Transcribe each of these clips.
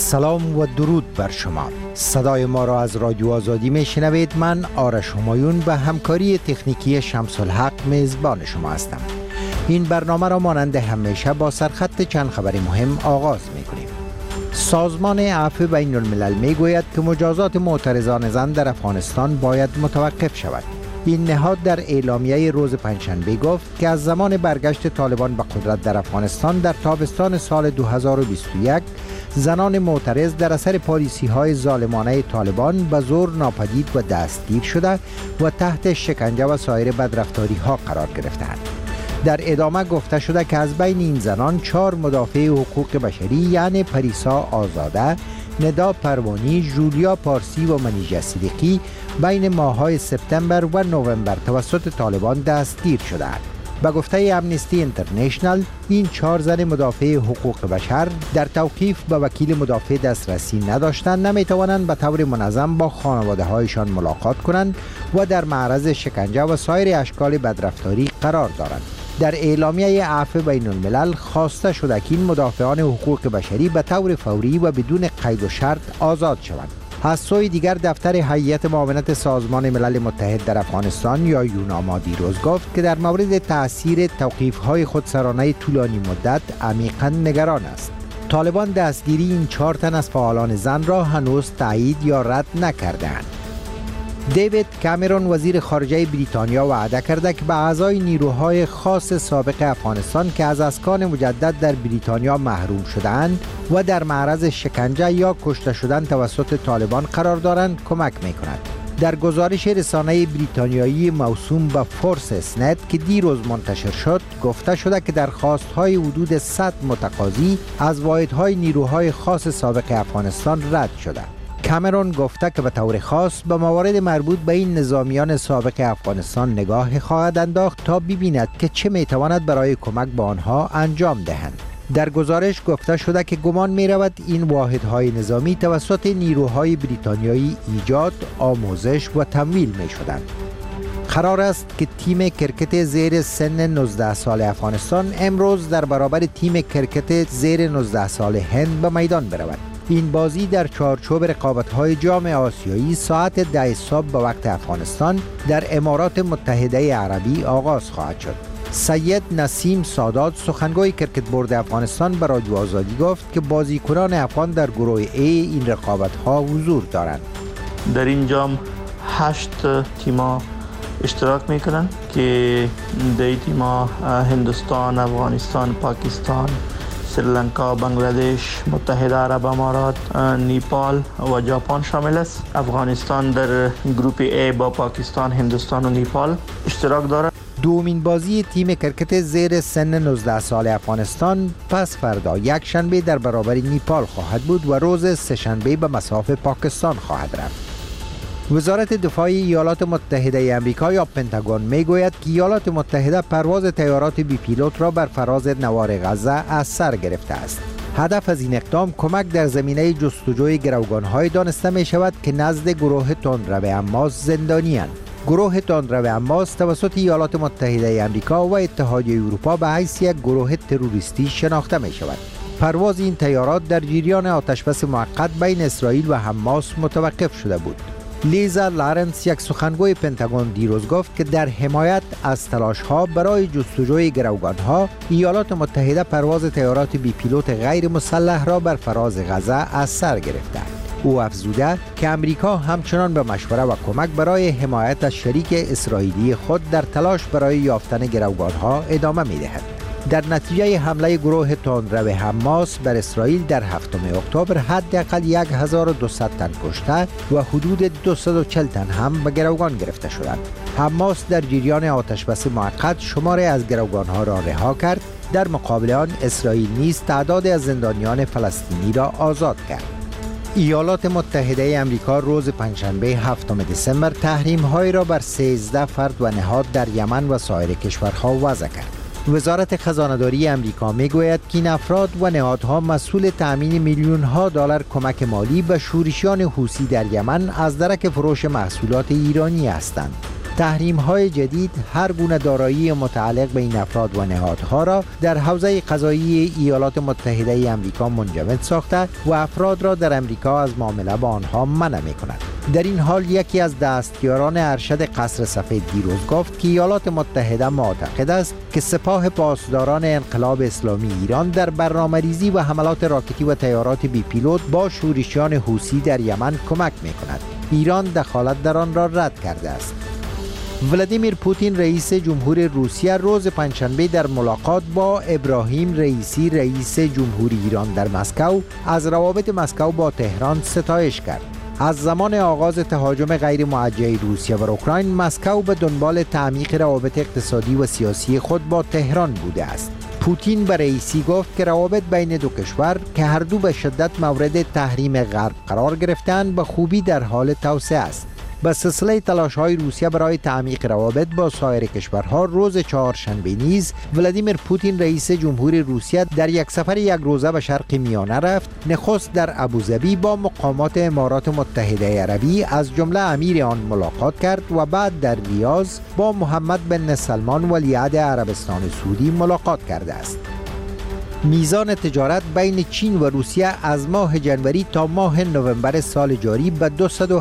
سلام و درود بر شما. صدای ما را از رادیو آزادی می شنوید. من آرش همایون و همکاری تکنیکی شمس الحق میزبان شما هستم. این برنامه را مانند همیشه با سرخط چند خبر مهم آغاز می کنیم. سازمان عفو بین الملل می گوید که مجازات معترضان زن در افغانستان باید متوقف شود. این نهاد در اعلامیه روز پنجشنبه گفت که از زمان برگشت طالبان به قدرت در افغانستان در تابستان سال 2021 زنان معترض در اثر پالیسی‌های ظالمانه طالبان به زور ناپدید و دستگیر شده و تحت شکنجه و سایر بدرفتاری‌ها قرار گرفتند. در ادامه گفته شده که از بین این زنان 4 مدافع حقوق بشری یعنی پریسا آزاده، ندا پروانی، جولیا پارسی و منیژه صدیقی بین ماه‌های سپتامبر و نوامبر توسط طالبان دستگیر شدند. به گفته امنستی اینترنشنل این 4 زن مدافع حقوق بشر در توقیف به وکیل مدافع دسترسی نداشتند، نمیتوانند به طور منظم با خانواده هایشان ملاقات کنند و در معرض شکنجه و سایر اشکال بدرفتاری قرار دارند. در اعلامیه عفو بین الملل خواسته شده که این مدافعان حقوق بشری به طور فوری و بدون قید و شرط آزاد شوند. از سوی دیگر دفتر هیئت معاونت سازمان ملل متحد در افغانستان یا یوناما دیروز گفت که در مورد تأثیر توقیف‌های خودسرانه طولانی مدت عمیقاً نگران است. طالبان دستگیری این 4 تن از فعالان زن را هنوز تایید یا رد نکرده‌اند. دیوید کامرون وزیر خارجه بریتانیا وعده کرده که به اعضای نیروهای خاص سابق افغانستان که از اسکان مجدد در بریتانیا محروم شده‌اند و در معرض شکنجه یا کشته شدن توسط طالبان قرار دارند کمک می‌کند. در گزارش رسانه بریتانیایی موسوم به فورس اسنت که دیروز منتشر شد گفته شده که درخواست‌های حدود 100 متقاضی از واحدهای نیروهای خاص سابق افغانستان رد شده. کامرون گفته که به طور خاص به موارد مربوط به این نظامیان سابق افغانستان نگاه خواهد انداخت تا ببیند که چه میتواند برای کمک به آنها انجام دهند. در گزارش گفته شده که گمان می رود این واحدهای نظامی توسط نیروهای بریتانیایی ایجاد، آموزش و تمویل می شدند. قرار است که تیم کرکت زیر سن 19 سال افغانستان امروز در برابر تیم کرکت زیر 19 سال هند به میدان برود. این بازی در چارچوب رقابت‌های جام آسیایی ساعت 10 صبح به وقت افغانستان در امارات متحده عربی آغاز خواهد شد. سید نسیم سادات سخنگوی کرکت بورد افغانستان به رادیو آزادی گفت که بازیکنان افغان در گروه A این رقابت‌ها حضور دارند. در این جام 8 تیم‌ها اشتراک می‌کنند که در تیم‌ها هندوستان، افغانستان، پاکستان، سریلانکا، بنگلادش، متحده عرب امارات، نیپال و ژاپن شامل است. افغانستان در گروپ A با پاکستان، هندوستان و نیپال اشتراک دارد. دومین بازی تیم کرکت زیر سن 19 سال افغانستان پس فردا یک شنبه در برابر نیپال خواهد بود و روز سه شنبه به مصاف پاکستان خواهد رفت. وزارت دفاع ایالات متحده آمریکا یا پنتاگون میگوید که ایالات متحده پرواز طیارات بی پیلوت را بر فراز نوار غزه از سر گرفته است. هدف از این اقدام کمک در زمینه جستجوی گروگان‌های دانسته می شود که نزد گروه تندرو حماس زندانی‌اند. گروه تندرو حماس توسط ایالات متحده آمریکا و اتحادیه اروپا به حیث یک گروه تروریستی شناخته می شود. پرواز این طیارات در جریان آتشبس موقت بین اسرائیل و حماس متوقف شده بود. لیزا لارنس یک سخنگوی پنتاگون دیروز گفت که در حمایت از تلاش‌ها برای جستجوی گروگان‌ها ایالات متحده پرواز طیارات بی پیلوت غیر مسلح را بر فراز غزه از سر گرفته. او افزوده که امریکا همچنان به مشوره و کمک برای حمایت از شریک اسرائیلی خود در تلاش برای یافتن گروگان‌ها ادامه می‌دهد. در نتیجه حمله گروه تندرو حماس بر اسرائیل در 7 اکتبر حداقل 1200 تن کشته و حدود 240 تن هم به گروگان گرفته شدند. حماس در جریان آتشبس موقت شماری از گروگان‌ها را رها کرد. در مقابل آن اسرائیل نیز تعدادی از زندانیان فلسطینی را آزاد کرد. ایالات متحده آمریکا روز پنجشنبه 7 دسامبر تحریم‌هایی را بر 13 فرد و نهاد در یمن و سایر کشورها وضع کرد. وزارت خزانه‌داری آمریکا میگوید که این افراد و نهادها مسئول تأمین میلیون‌ها دلار کمک مالی به شورشیان حوثی در یمن از درک فروش محصولات ایرانی هستند. تحریم‌های جدید هر گونه دارایی متعلق به این افراد و نهادها را در حوزه قضایی ایالات متحده آمریکا منجمد ساخته و افراد را در آمریکا از معامله با آنها منع می‌کند. در این حال یکی از دستیاران ارشد قصر سفید دیروز گفت که ایالات متحده معتقد است که سپاه پاسداران انقلاب اسلامی ایران در برنامه‌ریزی و حملات راکتی و طیارات بی پیلوت با شورشیان حوثی در یمن کمک می‌کند. ایران دخالت در آن را رد کرده است. ولادیمیر پوتین رئیس جمهور روسیه روز پنجشنبه در ملاقات با ابراهیم رئیسی رئیس جمهوری ایران در مسکو از روابط مسکو با تهران ستایش کرد. از زمان آغاز تهاجم غیر موجه روسیه و اوکراین، مسکو به دنبال تعمیق روابط اقتصادی و سیاسی خود با تهران بوده است. پوتین به رئیسی گفت که روابط بین دو کشور که هر دو به شدت مورد تحریم غرب قرار گرفتند به خوبی در حال توسعه است. به سلسله تلاش‌های روسیه برای تعمیق روابط با سایر کشورها، روز چهارشنبه نیز ولادیمیر پوتین رئیس جمهور روسیه در یک سفر یک روزه به شرق میانه رفت. نخست در ابوظبی با مقامات امارات متحده عربی از جمله امیر آن ملاقات کرد و بعد در ریاض با محمد بن سلمان ولیعهد عربستان سعودی ملاقات کرده است. میزان تجارت بین چین و روسیه از ماه جنوری تا ماه نوامبر سال جاری به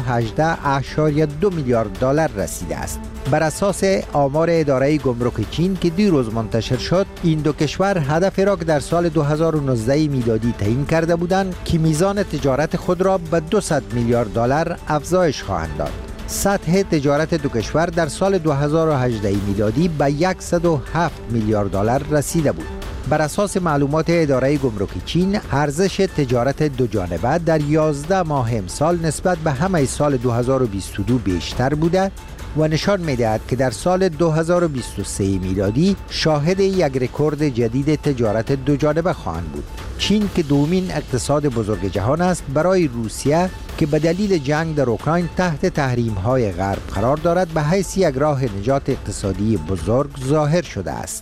218.2 میلیارد دلار رسیده است. بر اساس آمار اداره گمرک چین که دیروز منتشر شد، این دو کشور هدف را که در سال 2019 میلادی تعیین کرده بودند که میزان تجارت خود را به 200 میلیارد دلار افزایش خواهند داد. سطح تجارت دو کشور در سال 2018 میلادی به 107 میلیارد دلار رسیده بود. بر اساس معلومات اداره گمرک چین، ارزش تجارت دو جانبه در 11 ماه امسال نسبت به همه سال 2022 بیشتر بوده و نشان می‌دهد که در سال 2023 میلادی شاهد یک رکورد جدید تجارت دو جانبه خواهند بود. چین که دومین اقتصاد بزرگ جهان است، برای روسیه که به دلیل جنگ در اوکراین تحت تحریم‌های غرب قرار دارد به حیث یک راه نجات اقتصادی بزرگ ظاهر شده است.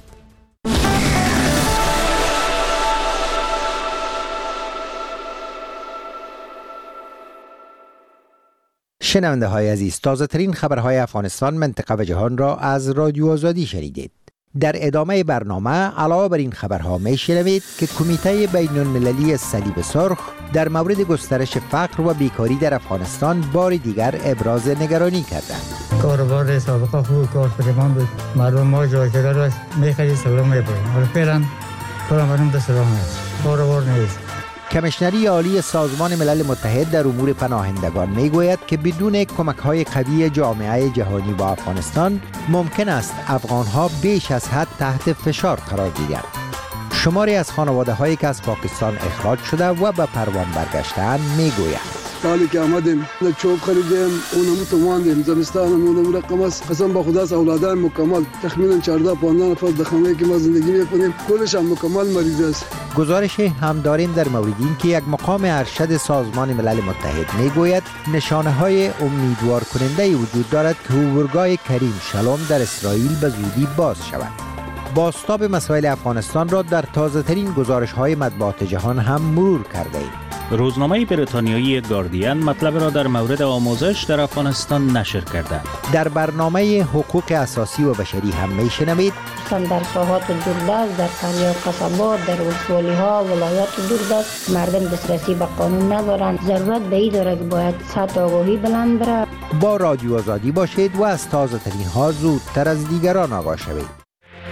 شنونده های عزیز، تازه ترین خبرهای افغانستان، منطقه و جهان را از رادیو آزادی شنیدید. در ادامه برنامه علاوه بر این خبرها می شنوید که کمیته بین المللی صلیب سرخ در مورد گسترش فقر و بیکاری در افغانستان بار دیگر ابراز نگرانی کردند. کاروبار سابقه خوب کار فرمان بود، مردم ما جای دیگر را می‌خرید سلام می‌برند، ولی فعلا کارمندان دست راه نیست، کاروبار نیست. کمیشنری عالی سازمان ملل متحد در امور پناهندگان میگوید که بدون کمک‌های قوی جامعه جهانی با افغانستان ممکن است افغان‌ها بیش از حد تحت فشار قرار گیرند. شماری از خانواده‌هایی که از پاکستان اخراج شده و به پروان برگشته‌اند میگویند حالی که آمدیم چوب خریدیم، اونمو تو ماندیم، زمستانمون رقم است. قسم با خدا است اولادان مکمل تخمینا 14-15 نفر در خانه‌ای که ما زندگی می‌کنیم کلش هم مکمل مریض است. گزارش هم داریم در مورد این که یک مقام ارشد سازمان ملل متحد میگوید نشانه‌های امیدوار کننده وجود دارد که اردوگاه کریم شلوم در اسرائیل به زودی باز شود. بازتاب مسائل افغانستان را در تازه‌ترین گزارش‌های مطبوعات جهان هم مرور کرده ایم. روزنامه بریتانیایی گاردین مطلب را در مورد آموزش در افغانستان نشر کرده. در برنامه حقوق اساسی و بشری هم میشنوید در ساحات دوردست، در قریه و قصبات، در ولسوالی‌ها، ولایات دوردست مردم دسترسی به قانون ندارند. ضرورت به این داره که باید سطح آگاهی بلند بره. با رادیو آزادی باشید و از تازه‌ترین ها زودتر از دیگران آگاه شوید.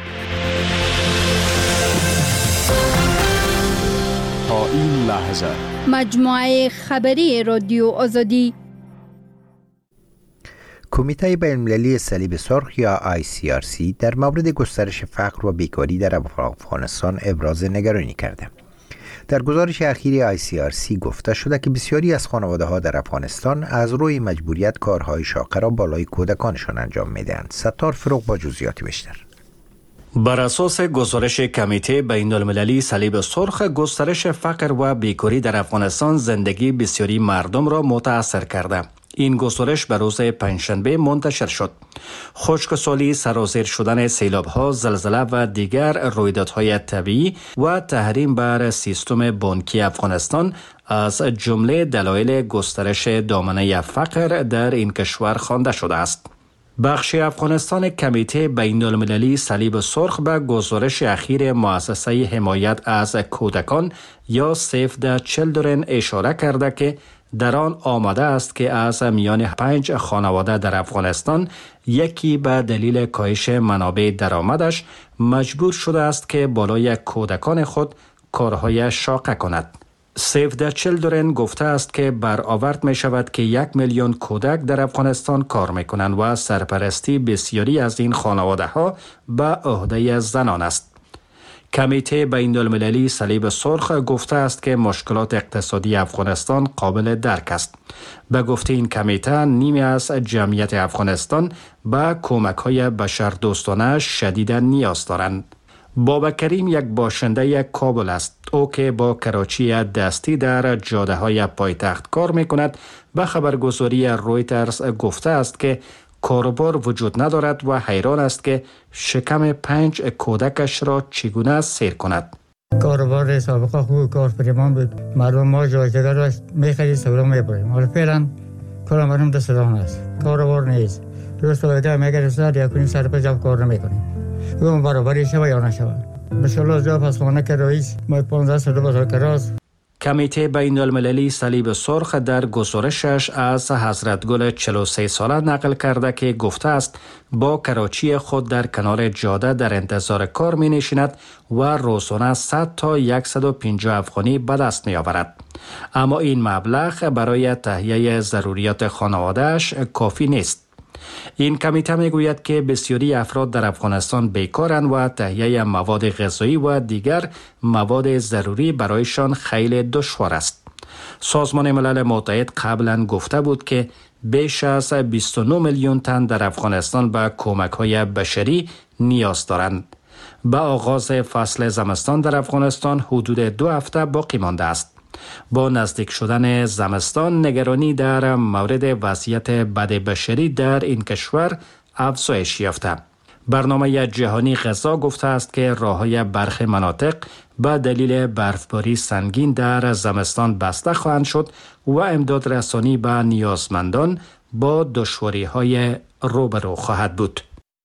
تا این لحظه مجموعه خبری رادیو آزادی. کمیته بین‌المللی صلیب سرخ یا ICRC در مورد گسترش فقر و بیکاری در افغانستان ابراز نگرانی کرده. در گزارش اخیر ICRC گفته شده که بسیاری از خانواده‌ها در افغانستان از روی مجبوریت کارهای شاقه را بالای کودکانشان انجام می‌دهند. ستار فروغ با جزئیات بیشتر. بر اساس گزارش کمیته بین المللی صلیب سرخ، گسترش فقر و بیکاری در افغانستان زندگی بسیاری مردم را متاثر کرده. این گزارش به روز پنجشنبه منتشر شد. خشکسالی، سرازیر شدن سیلاب‌ها، زلزله و دیگر رویدادهای طبیعی و تحریم بر سیستم بانکی افغانستان از جمله دلایل گسترش دامنه فقر در این کشور خوانده شده است. بخش افغانستان کمیته بین‌المللی صلیب سرخ به گزارش اخیر مؤسسه حمایت از کودکان یا Save the Children اشاره کرده که در آن آمده است که از میان 5 خانواده در افغانستان یکی به دلیل کاهش منابع درآمدش مجبور شده است که بالای کودکان خود کارهای شاقه کند. Save the Children گفته است که برآورد می شود که 1 میلیون کودک در افغانستان کار می کنند و سرپرستی بسیاری از این خانواده ها به عهده زنان است. کمیته بین‌المللی صلیب سرخ گفته است که مشکلات اقتصادی افغانستان قابل درک است. به گفته این کمیته نیمی از جمعیت افغانستان به کمک‌های بشردوستانه شدیداً نیاز دارند. بابا کریم یک باشنده کابل است. او که با کراچی دستی در جاده‌های پایتخت کار می‌کند به خبرگزاری رویترز گفته است که کاروبار وجود ندارد و حیران است که شکم 5 کودکش را چگونه سیر کند. کاروبار سابقه خوب کارفرمان بود. مردم ما جایزگر داشت می‌خرید سودا می‌بریم. حالا فعلا کار مردم دست راه است. کاروبار نیست. درست وقتی میگه سر یا کنیم سر پجاب کار نمی‌کنیم. اون برابری شوه یا نشوه. ماشاءالله جواب از خانه که رئیس ما 15 سال بازار کراس. کمیته بین‌المللی صلیب سرخ در گزارشش از حضرت گل 43 ساله نقل کرده که گفته است با کراچی خود در کنار جاده در انتظار کار می نشیند و روزانه 100 تا 150 افغانی به دست می آورد. اما این مبلغ برای تهیه ضروریات خانواده‌اش کافی نیست. این کمیته میگوید که بسیاری افراد در افغانستان بیکارند و تهیه مواد غذایی و دیگر مواد ضروری برایشان خیلی دشوار است. سازمان ملل متحد قبلا گفته بود که بیش از 29 میلیون تن در افغانستان به کمک‌های بشری نیاز دارند. به آغاز فصل زمستان در افغانستان حدود 2 هفته باقی مانده است. با نزدیک شدن زمستان نگرانی در مورد وضعیت بد بشری در این کشور افزایش یافته. برنامه جهانی غذا گفته است که راه‌های برخی مناطق به دلیل برفباری سنگین در زمستان بسته خواهند شد و امداد رسانی به نیازمندان با دشواری‌های روبرو خواهد بود.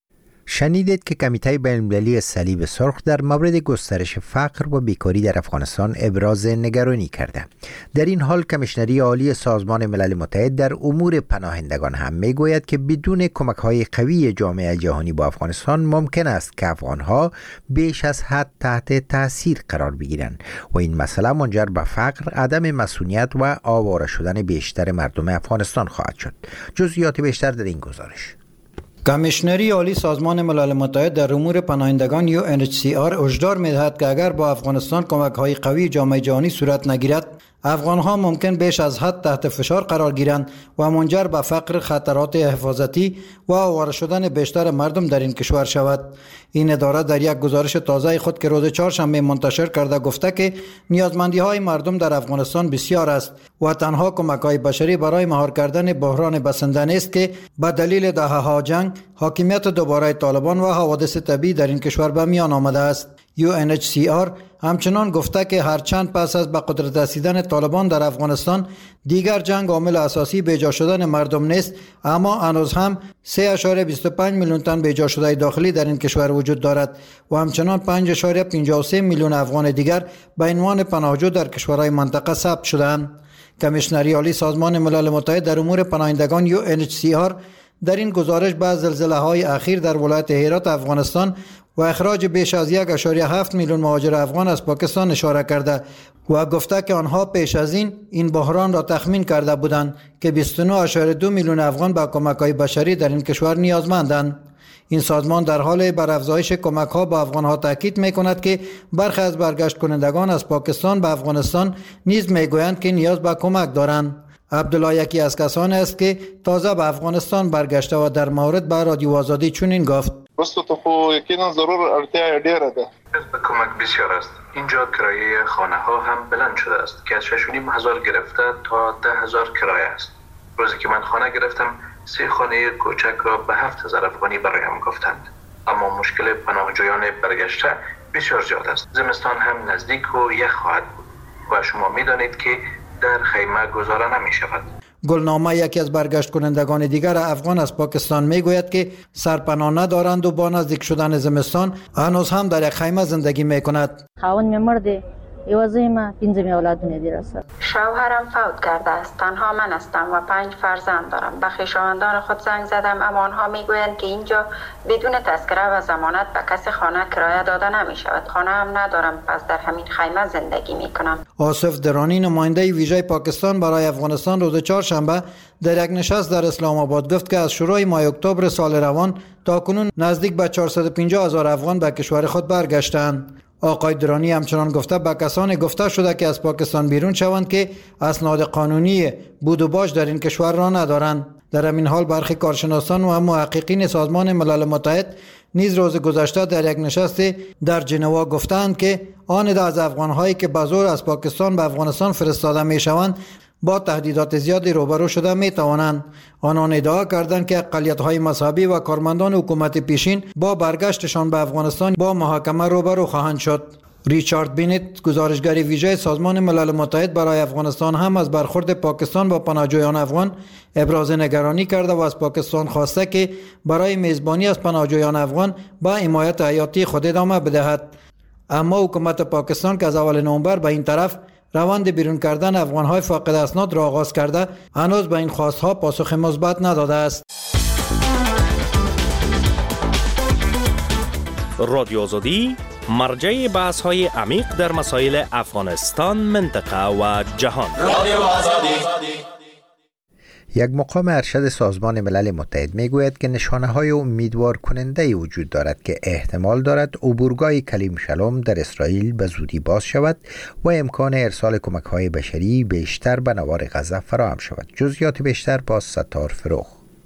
شنیدید که کمیته بین‌المللی صلیب سرخ در مورد گسترش فقر و بیکاری در افغانستان ابراز نگرانی کرده. در این حال کمیشنری عالی سازمان ملل متحد در امور پناهندگان هم میگوید که بدون کمک‌های قوی جامعه جهانی با افغانستان ممکن است که افغان‌ها بیش از حد تحت تاثیر قرار بگیرند و این مسئله منجر به فقر، عدم مسئولیت و آواره شدن بیشتر مردم افغانستان خواهد شد. جزئیات بیشتر در این گزارش. کمیشنری عالی سازمان ملل متحد در امور پناهندگان UNHCR هشدار می‌دهد که اگر با افغانستان کمک‌های قوی جامعه جهانی صورت نگیرد، افغان‌ها ممکن بیش از حد تحت فشار قرار گیرند و منجر به فقر، خطرات حفاظتی و آواره شدن بیشتر مردم در این کشور شود. این اداره در یک گزارش تازه خود که روز چهارشنبه منتشر کرده گفته که نیازمندی‌های مردم در افغانستان بسیار است و تنها کمک‌های بشری برای مهار کردن بحران بسنده نیست که به دلیل دهه‌ها جنگ، حاکمیت دوباره طالبان و حوادث طبیعی در این کشور به میان آمده است. UNHCR همچنان گفته که هرچند پس از به قدرت رسیدن طالبان در افغانستان دیگر جنگ عامل اساسی بیجا شدن مردم نیست، اما هنوز هم 3.25 میلیون تن بیجا شده داخلی در این کشور وجود دارد و همچنان 5.53 میلیون افغان دیگر به عنوان پناهجو در کشورهای منطقه ثبت شدند. کمیشنری عالی سازمان ملل متحد در امور پناهندگان UNHCR در این گزارش به زلزله‌های اخیر در ولایت هرات افغانستان و اخراج بیش از 1.7 میلیون مهاجر افغان از پاکستان اشاره کرده و گفته که آنها پیش از این بحران را تخمین کرده بودند که 29.2 میلیون افغان به کمک‌های بشری در این کشور نیازمندند. این سازمان در حال بر افزایش کمک‌ها به افغان‌ها تاکید می‌کند که برخی از برگشت کنندگان از پاکستان به افغانستان نیز می‌گویند که نیاز به کمک دارند. عبدالله یکی از کسانی است که تازه به افغانستان برگشته و در مورد به رادیو آزادی چنین گفت: واسه تو خو یقینا ضرور اړتیا ډیره ده. به کمک بسیار است. اینجا کرایه خانه ها هم بلند شده است که از 6,500 گرفته تا 10,000 کرایه است. روزی که من خانه گرفتم 3 خانه کوچک را به 7,000 افغانی برایم گفتند. اما مشکل پناهجویان برگشته بسیار زیاد است. زمستان هم نزدیک و یخ خواهد بود و شما می‌دانید که در خیمه گذاره نمی شود. گلنامه یکی از برگشت کنندگان دیگر افغان از پاکستان میگوید که سرپناه ندارند و با نزدیک شدن زمستان هنوز هم در یک خیمه زندگی میکند. خاوند مرده یوازیم 5 اولادونه دیر است. شوهرم فوت کرده است. تنها من هستم و 5 فرزند دارم. به خویشاوندان خود زنگ زدم اما آنها میگویند که اینجا بدون تذکره و ضمانت به کسی خانه کرایه داده نمی شود. خانه هم ندارم، پس در همین خیمه زندگی می کنم. آصف درانی نماینده ویژه پاکستان برای افغانستان روز چهارشنبه در یک نشست در اسلام آباد گفت که از شروع ماه اکتبر سال روان تا کنون نزدیک به 450,000 افغان به کشور خود برگشتند. آقای درانی همچنان گفته به کسانی گفته شده که از پاکستان بیرون شوند که اسناد قانونی بود و باش در این کشور را ندارند. در همین حال برخی کارشناسان و محققین سازمان ملل متحد نیز روز گذشته در یک نشست در ژنوا گفتند که آن عده از افغان‌هایی که به زور از پاکستان به افغانستان فرستاده می‌شوند با تهدیدات زیادی روبرو شده می‌توانند. آنان ادعا کردند که اقلیت‌های مذهبی و کارمندان حکومت پیشین با برگشتشان به افغانستان با محاکمه روبرو خواهند شد. ریچارد بینت، گزارشگر ویژه سازمان ملل متحد برای افغانستان، هم از برخورد پاکستان با پناهجویان افغان ابراز نگرانی کرده و از پاکستان خواسته که برای میزبانی از پناهجویان افغان با حمایت حیاتی خود ادامه بدهد. اما حکومت پاکستان که از اول نوامبر به این طرف روند بیرون کردن افغان‌های فاقد اسناد را آغاز کرده، هنوز به این خواست‌ها پاسخ مثبت نداده است. رادیو آزادی مرجع بحث‌های عمیق در مسائل افغانستان، منطقه و جهان. رادیو آزادی. یک مقام ارشد سازمان ملل متحد میگوید که نشانه‌های امیدوار کننده وجود دارد که احتمال دارد عبورگاه کلیم شلوم در اسرائیل به زودی باز شود و امکان ارسال کمک‌های بشری بیشتر به نوار غزه فراهم شود. جزئیات بیشتر با ستار فروخ.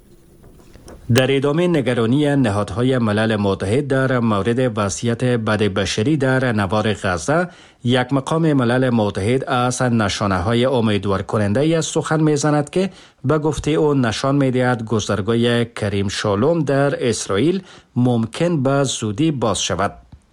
در ادامه نگرانی نهادهای ملل متحد در مورد وضعیت بد بشری در نوار غزه، یک مقام ملل متحد از نشانه‌های امیدوار کننده سخن می‌زند که به گفته او نشان می‌دهد گذرگاه کریم شالوم در اسرائیل ممکن به زودی باز شود.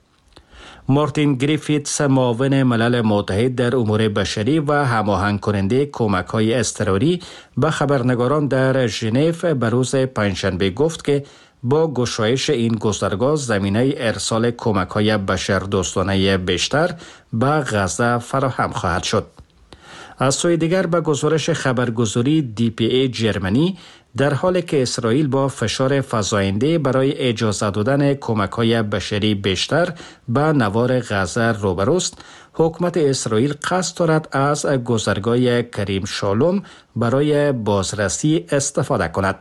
مارتین گریفیتس، معاون ملل متحد در امور بشری و هماهنگ کننده کمک‌های اضطراری، به خبرنگاران در ژنو به روز پنجشنبه گفت که با گشایش این گذرگاه زمینه ارسال کمک‌های بشردوستانه بیشتر به غزه فراهم خواهد شد. از سوی دیگر به گزارش خبرگزاری DPA جرمنی، در حالی که اسرائیل با فشار فزاینده برای اجازه دادن کمک‌های بشری بیشتر به نوار غزه روبروست، حکومت اسرائیل قصد دارد از گذرگاه کریم شالوم برای بازرسی استفاده کند.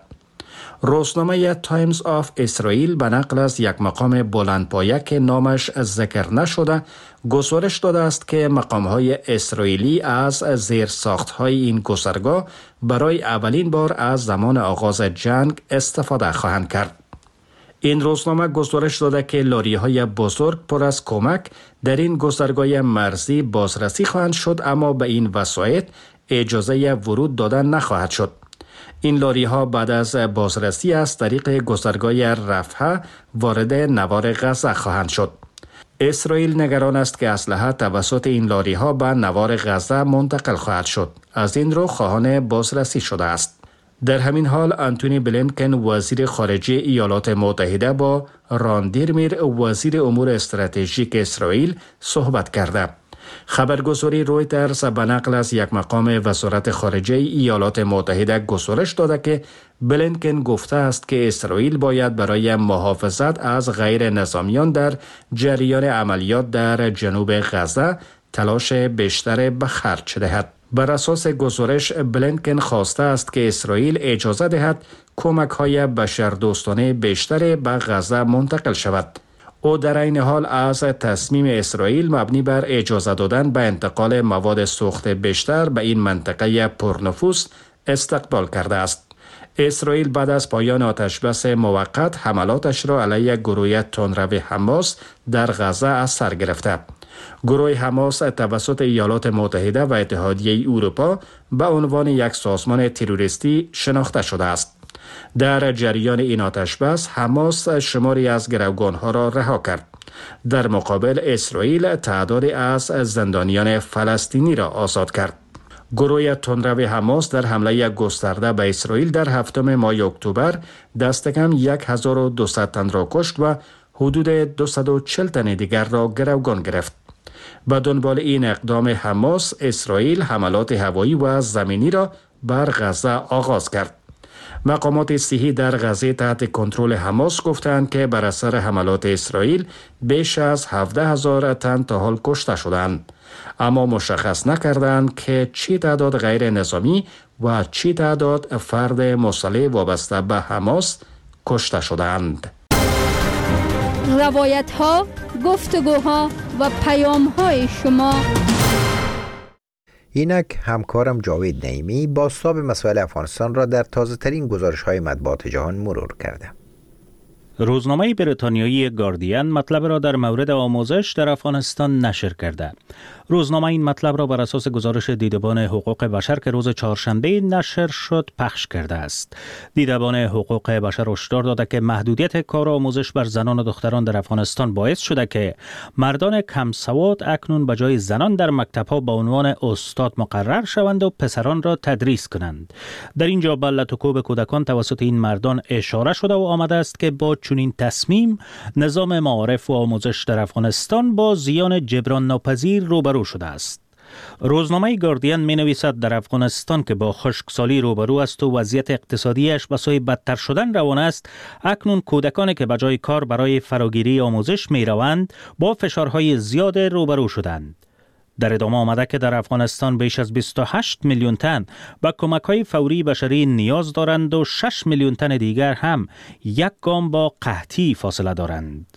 روزنامه تایمز آف اسرائیل به نقل از یک مقام بلندپایه که نامش ذکر نشده گزارش داده است که مقام‌های اسرائیلی از زیرساخت‌های این گذرگاه برای اولین بار از زمان آغاز جنگ استفاده خواهند کرد. این روزنامه گزارش داده که لاری‌های بزرگ پر از کمک در این گذرگاه مرزی بازرسی خواهند شد، اما به این وسایط اجازه ورود دادن نخواهد شد. این لاری ها بعد از بازرسی از طریق گذرگاه رفح وارد نوار غزه خواهند شد. اسرائیل نگران است که اسلحه توسط این لاری ها به نوار غزه منتقل خواهد شد. از این رو خواهان بازرسی شده است. در همین حال آنتونی بلینکن، وزیر خارجه ایالات متحده، با راندیرمیر، وزیر امور استراتژیک اسرائیل، صحبت کرده. خبرگزاری رویترز به نقل از یک مقام وزارت خارجه ایالات متحده گزارش داده که بلینکن گفته است که اسرائیل باید برای محافظت از غیر نظامیان در جریان عملیات در جنوب غزه تلاش بیشتر به خرج دهد. بر اساس گزارش، بلینکن خواسته است که اسرائیل اجازه دهد کمک‌های بشردوستانه بیشتر به غزه منتقل شود. او در این حال از تصمیم اسرائیل مبنی بر اجازه دادن به انتقال مواد سوخت بیشتر به این منطقه پرنفوذ استقبال کرده است. اسرائیل بعد از پایان آتشبس موقت حملاتش را علیه گروه تندرو حماس در غزه از سر گرفته. گروه حماس توسط ایالات متحده و اتحادیه اروپا به عنوان یک سازمان تروریستی شناخته شده است. در جریان این آتشبس، حماس شماری از گروگانها را رها کرد. در مقابل، اسرائیل تعدادی از زندانیان فلسطینی را آزاد کرد. گروه تندرو حماس در حمله گسترده به اسرائیل در 7 ماه اکتبر دست کم 1200 تن را کشت و حدود 240 تن دیگر را گروگان گرفت. به دنبال این اقدام حماس، اسرائیل حملات هوایی و زمینی را بر غزه آغاز کرد. مقامات صحی در غزه تحت کنترل حماس گفتند که بر اثر حملات اسرائیل بیش از 17,000 تن تا حال کشته شدند، اما مشخص نکردند که چی تعداد غیر نظامی و چی تعداد فرد مسلح وابسته به حماس کشته شدند. روایت ها، گفتگوها و پیام های شما. اینک همکارم جاوید نعیمی بازتاب مسائل افغانستان را در تازه ترین گزارش های مطبوعات جهان مرور کرده. روزنامه بریتانیایی گاردین مطلب را در مورد آموزش در افغانستان نشر کرده. روزنامه این مطلب را بر اساس گزارش دیدبان حقوق بشر که روز چهارشنبه نشر شد پخش کرده است. دیدبان حقوق بشر هشدار داده که محدودیت کار آموزش بر زنان و دختران در افغانستان باعث شده که مردان کم سواد اکنون به جای زنان در مکتب‌ها به عنوان استاد مقرر شوند و پسران را تدریس کنند. در اینجا به لط و کوب کودکان توسط این مردان اشاره شده و آمده است که با چنین تصمیم نظام معارف و آموزش در افغانستان با زیان جبران ناپذیر روبرو شده است. روزنامه گاردین می نویسد در افغانستان که با خشکسالی روبرو است و وضعیت اقتصادیش به سوی بدتر شدن روان است، اکنون کودکانی که به جای کار برای فراگیری آموزش می روند با فشارهای زیاد روبرو شدند. در ادامه آمده که در افغانستان بیش از 28 میلیون تن به کمک‌های فوری بشری نیاز دارند و 6 میلیون تن دیگر هم یک گام با قحطی فاصله دارند.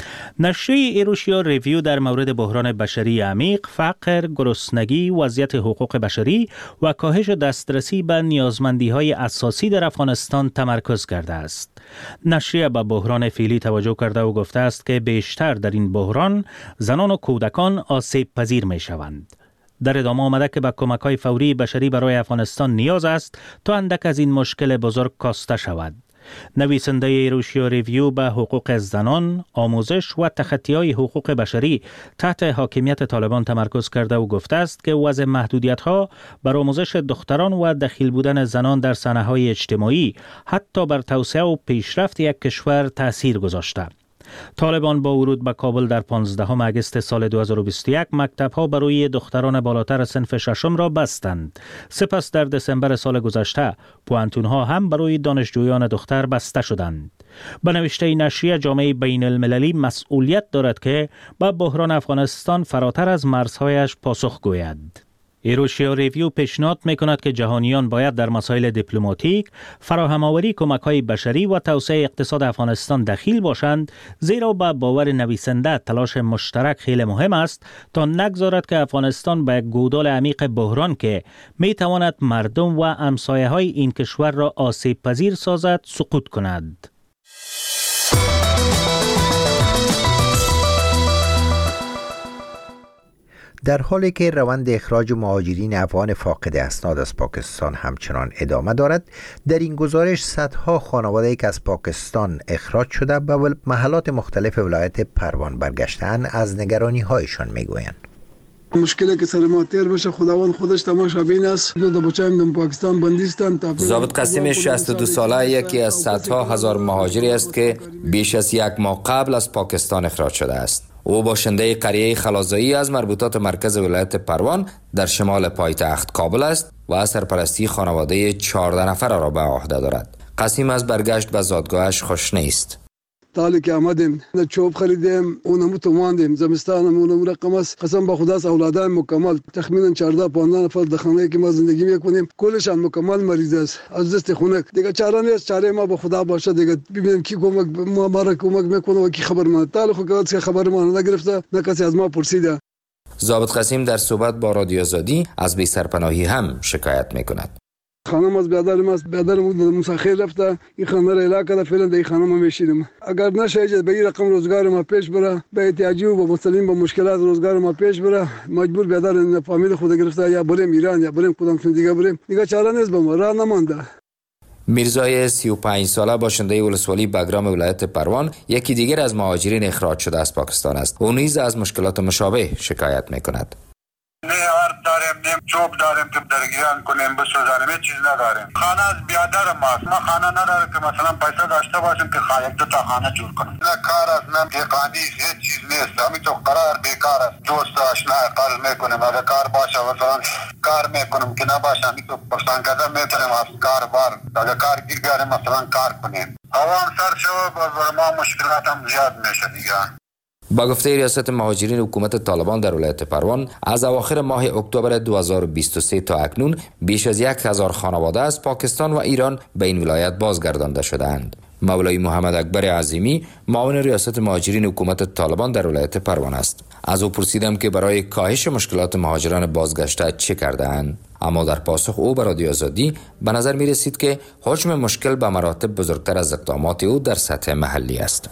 نشریه ایروشیا ریویو در مورد بحران بشری عمیق، فقر، گرسنگی، وضعیت حقوق بشری و کاهش دسترسی به نیازمندی‌های اساسی در افغانستان تمرکز کرده است. نشریه به بحران فعلی توجه کرده و گفته است که بیشتر در این بحران زنان و کودکان آسیب پذیر می شوند. در ادامه آمده که به کمک‌های فوری بشری برای افغانستان نیاز است تا اندک از این مشکل بزرگ کاسته شود. نویسنده ایروشیا ریویو به حقوق زنان، آموزش و تخطی‌های حقوق بشری تحت حاکمیت طالبان تمرکز کرده و گفته است که وضع محدودیت‌ها بر آموزش دختران و دخیل بودن زنان در صحنه‌های اجتماعی حتی بر توسعه و پیشرفت یک کشور تأثیر گذاشته. طالبان با ورود به کابل در 15 اگست سال 2021 مکتب‌ها برای دختران بالاتر سنف ششم را بستند. سپس در دسامبر سال گذشته پوانتون‌ها هم برای دانشجویان دختر بسته شدند. به نوشته نشریه جامعه بین المللی مسئولیت دارد که به بحران افغانستان فراتر از مرزهایش پاسخ گوید. ایروشیا ریویو پیشنهاد می‌کند که جهانیان باید در مسائل دیپلماتیک، فراهم‌آوری کمک‌های بشری و توسعه اقتصاد افغانستان دخیل باشند، زیرا به باور نویسنده تلاش مشترک خیلی مهم است تا نگذارد که افغانستان به یک گودال عمیق بحران که می‌تواند مردم و همسایه‌های این کشور را آسیب پذیر سازد سقوط کند. در حالی که روند اخراج مهاجرین افغان فاقد اسناد از پاکستان همچنان ادامه دارد، در این گزارش صدها خانواده که از پاکستان اخراج شده به محلات مختلف ولایت پروان برگشتن از نگرانی هایشان میگویند. مشکلی که سر ما تیر بشه خداوند خودش تماشابین است. دو بچه‌ام در پاکستان بندیستند. ضابط قاسم 62 ساله یکی از صدها هزار مهاجری است که بیش از یک ماه قبل از پاکستان اخراج شده است. او باشنده قریه خلازایی از مربوطات مرکز ولایت پروان در شمال پایتخت کابل است و سرپرستی خانواده 14 نفر را به عهده دارد. قاسم از برگشت به زادگاهش خوش نیست. تالی که آمدیم چوب خریدیم اونم تو ماندیم زمستانم اونم رقم است. قسم با خدا اولادای مکمل تخمینا 14-15 نفر در خانه که ما زندگی میکنیم کلش هم مکمل مریض است از دست خونه دیگه چاره نیست. چاره ما با خدا باشه دیگه ببینیم کی کمک ما را کمک میکنه و کی خبر ما تالی خود که خبر ما نگرفته نه کسی از ما پرسیده. ضابط قاسم در صحبت با رادیو آزادی از بی سرپناهی هم شکایت میکند. خانم از بیادرم مسافر رفته این خانه را اعلام کرده فعلا در این خانه ما میشینیم. اگر نشه به این رقم روزگار ما پیش بره به احتیاجی و با مسلمین با مشکلات روزگار ما پیش بره مجبور بیادر فامیل خود گرفته یا بریم ایران یا بریم کدام دیگه بریم دیگه چاره نیست به ما راه نمانده. میرزای 35 ساله باشنده ولسوالی بگرام ولایت پروان یکی دیگر از مهاجرین اخراج شده از پاکستان است. او نیز از مشکلات مشابه شکایت میکند. هر طرح نداریم، نیم چوب داریم که درگیران کنیم بسوزانیم، هیچ چیز نداریم. خانه از بیادر ماست، ما خانه نداریم که مثلا پیسه داشته باشیم که یک دو تا خانه جور کنیم. نه کار است، نه پیقانی، هیچ چیز نیست. همین تو قرار بیکار است. دوست آشنا قرض میکنیم، اگه کار باشه مثلا کار میکنیم، که نباشه همین تو پرسان کردن میتونیم از کار بار، اگه کار گیر بیاریم مثلا کار کنیم. هوا هم سر شو، بر ما مشکلات هم زیاد میشه دیگه. با گفته ریاست مهاجرین حکومت طالبان در ولایت پروان، از اواخر ماه اکتبر 2023 تا اکنون بیش از 1000 خانواده از پاکستان و ایران به این ولایت بازگردانده شدند. مولای محمد اکبر عظیمی معاون ریاست مهاجرین حکومت طالبان در ولایت پروان است. از او پرسیدم که برای کاهش مشکلات مهاجران بازگشته چه کرده‌اند، اما در پاسخ او به رادیو آزادی به نظر می رسید که حجم مشکل به مراتب بزرگتر از اقدامات او در سطح محلی است.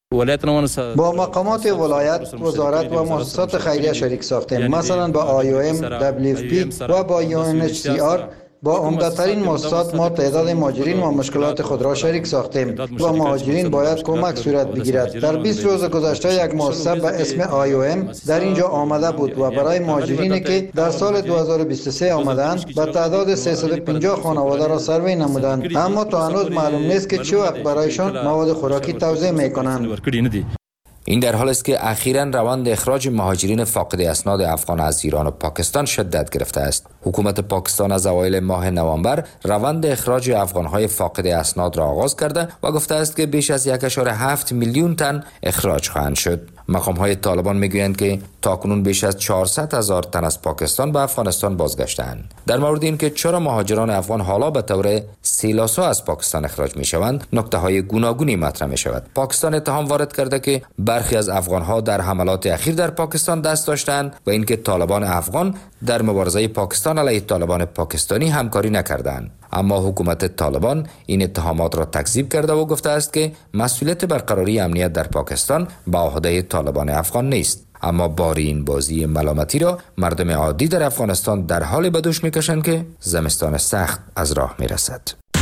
با مقامات ولایت، وزارت و مؤسسات خیریه شریک ساختیم، مثلا با IOM، WFP و با UNHCR. با عمده‌ترین مؤسسات ما تعداد مهاجرین و مشکلات خود را شریک ساختیم و مهاجرین باید کمک صورت بگیرد. در 20 روز گذشته یک مؤسسه به اسم IOM در اینجا آمده بود و برای مهاجرینی که در سال 2023 آمدند به تعداد 350 خانواده را سروی نمودند، اما تا هنوز معلوم نیست که چه وقت برایشان مواد خوراکی توزیع می‌کنند. این در حال است که اخیراً روند اخراج مهاجرین فاقد اسناد افغان از ایران و پاکستان شدت گرفته است. حکومت پاکستان از اوایل ماه نوامبر روند اخراج افغان‌های فاقد اسناد را آغاز کرده و گفته است که بیش از 1.7 میلیون تن اخراج خواهند شد. مقام‌های طالبان میگویند که تاکنون بیش از 400,000 تن از پاکستان به افغانستان بازگشتند. در مورد اینکه چرا مهاجران افغان حالا به طور سیلاسا از پاکستان اخراج میشوند، نکته‌های گوناگونی مطرح میشود. پاکستان اتهام وارد کرده که برخی از افغان‌ها در حملات اخیر در پاکستان دست داشتند و اینکه طالبان افغان در مبارزه پاکستان علیه طالبان پاکستانی همکاری نکردند. اما حکومت طالبان این اتهامات را تکذیب کرده و گفته است که مسئولیت برقراری امنیت در پاکستان به عهده طالبان افغان نیست. اما باری این بازی ملامتی را مردم عادی در افغانستان در حال به دوش میکشند که زمستان سخت از راه میرسد.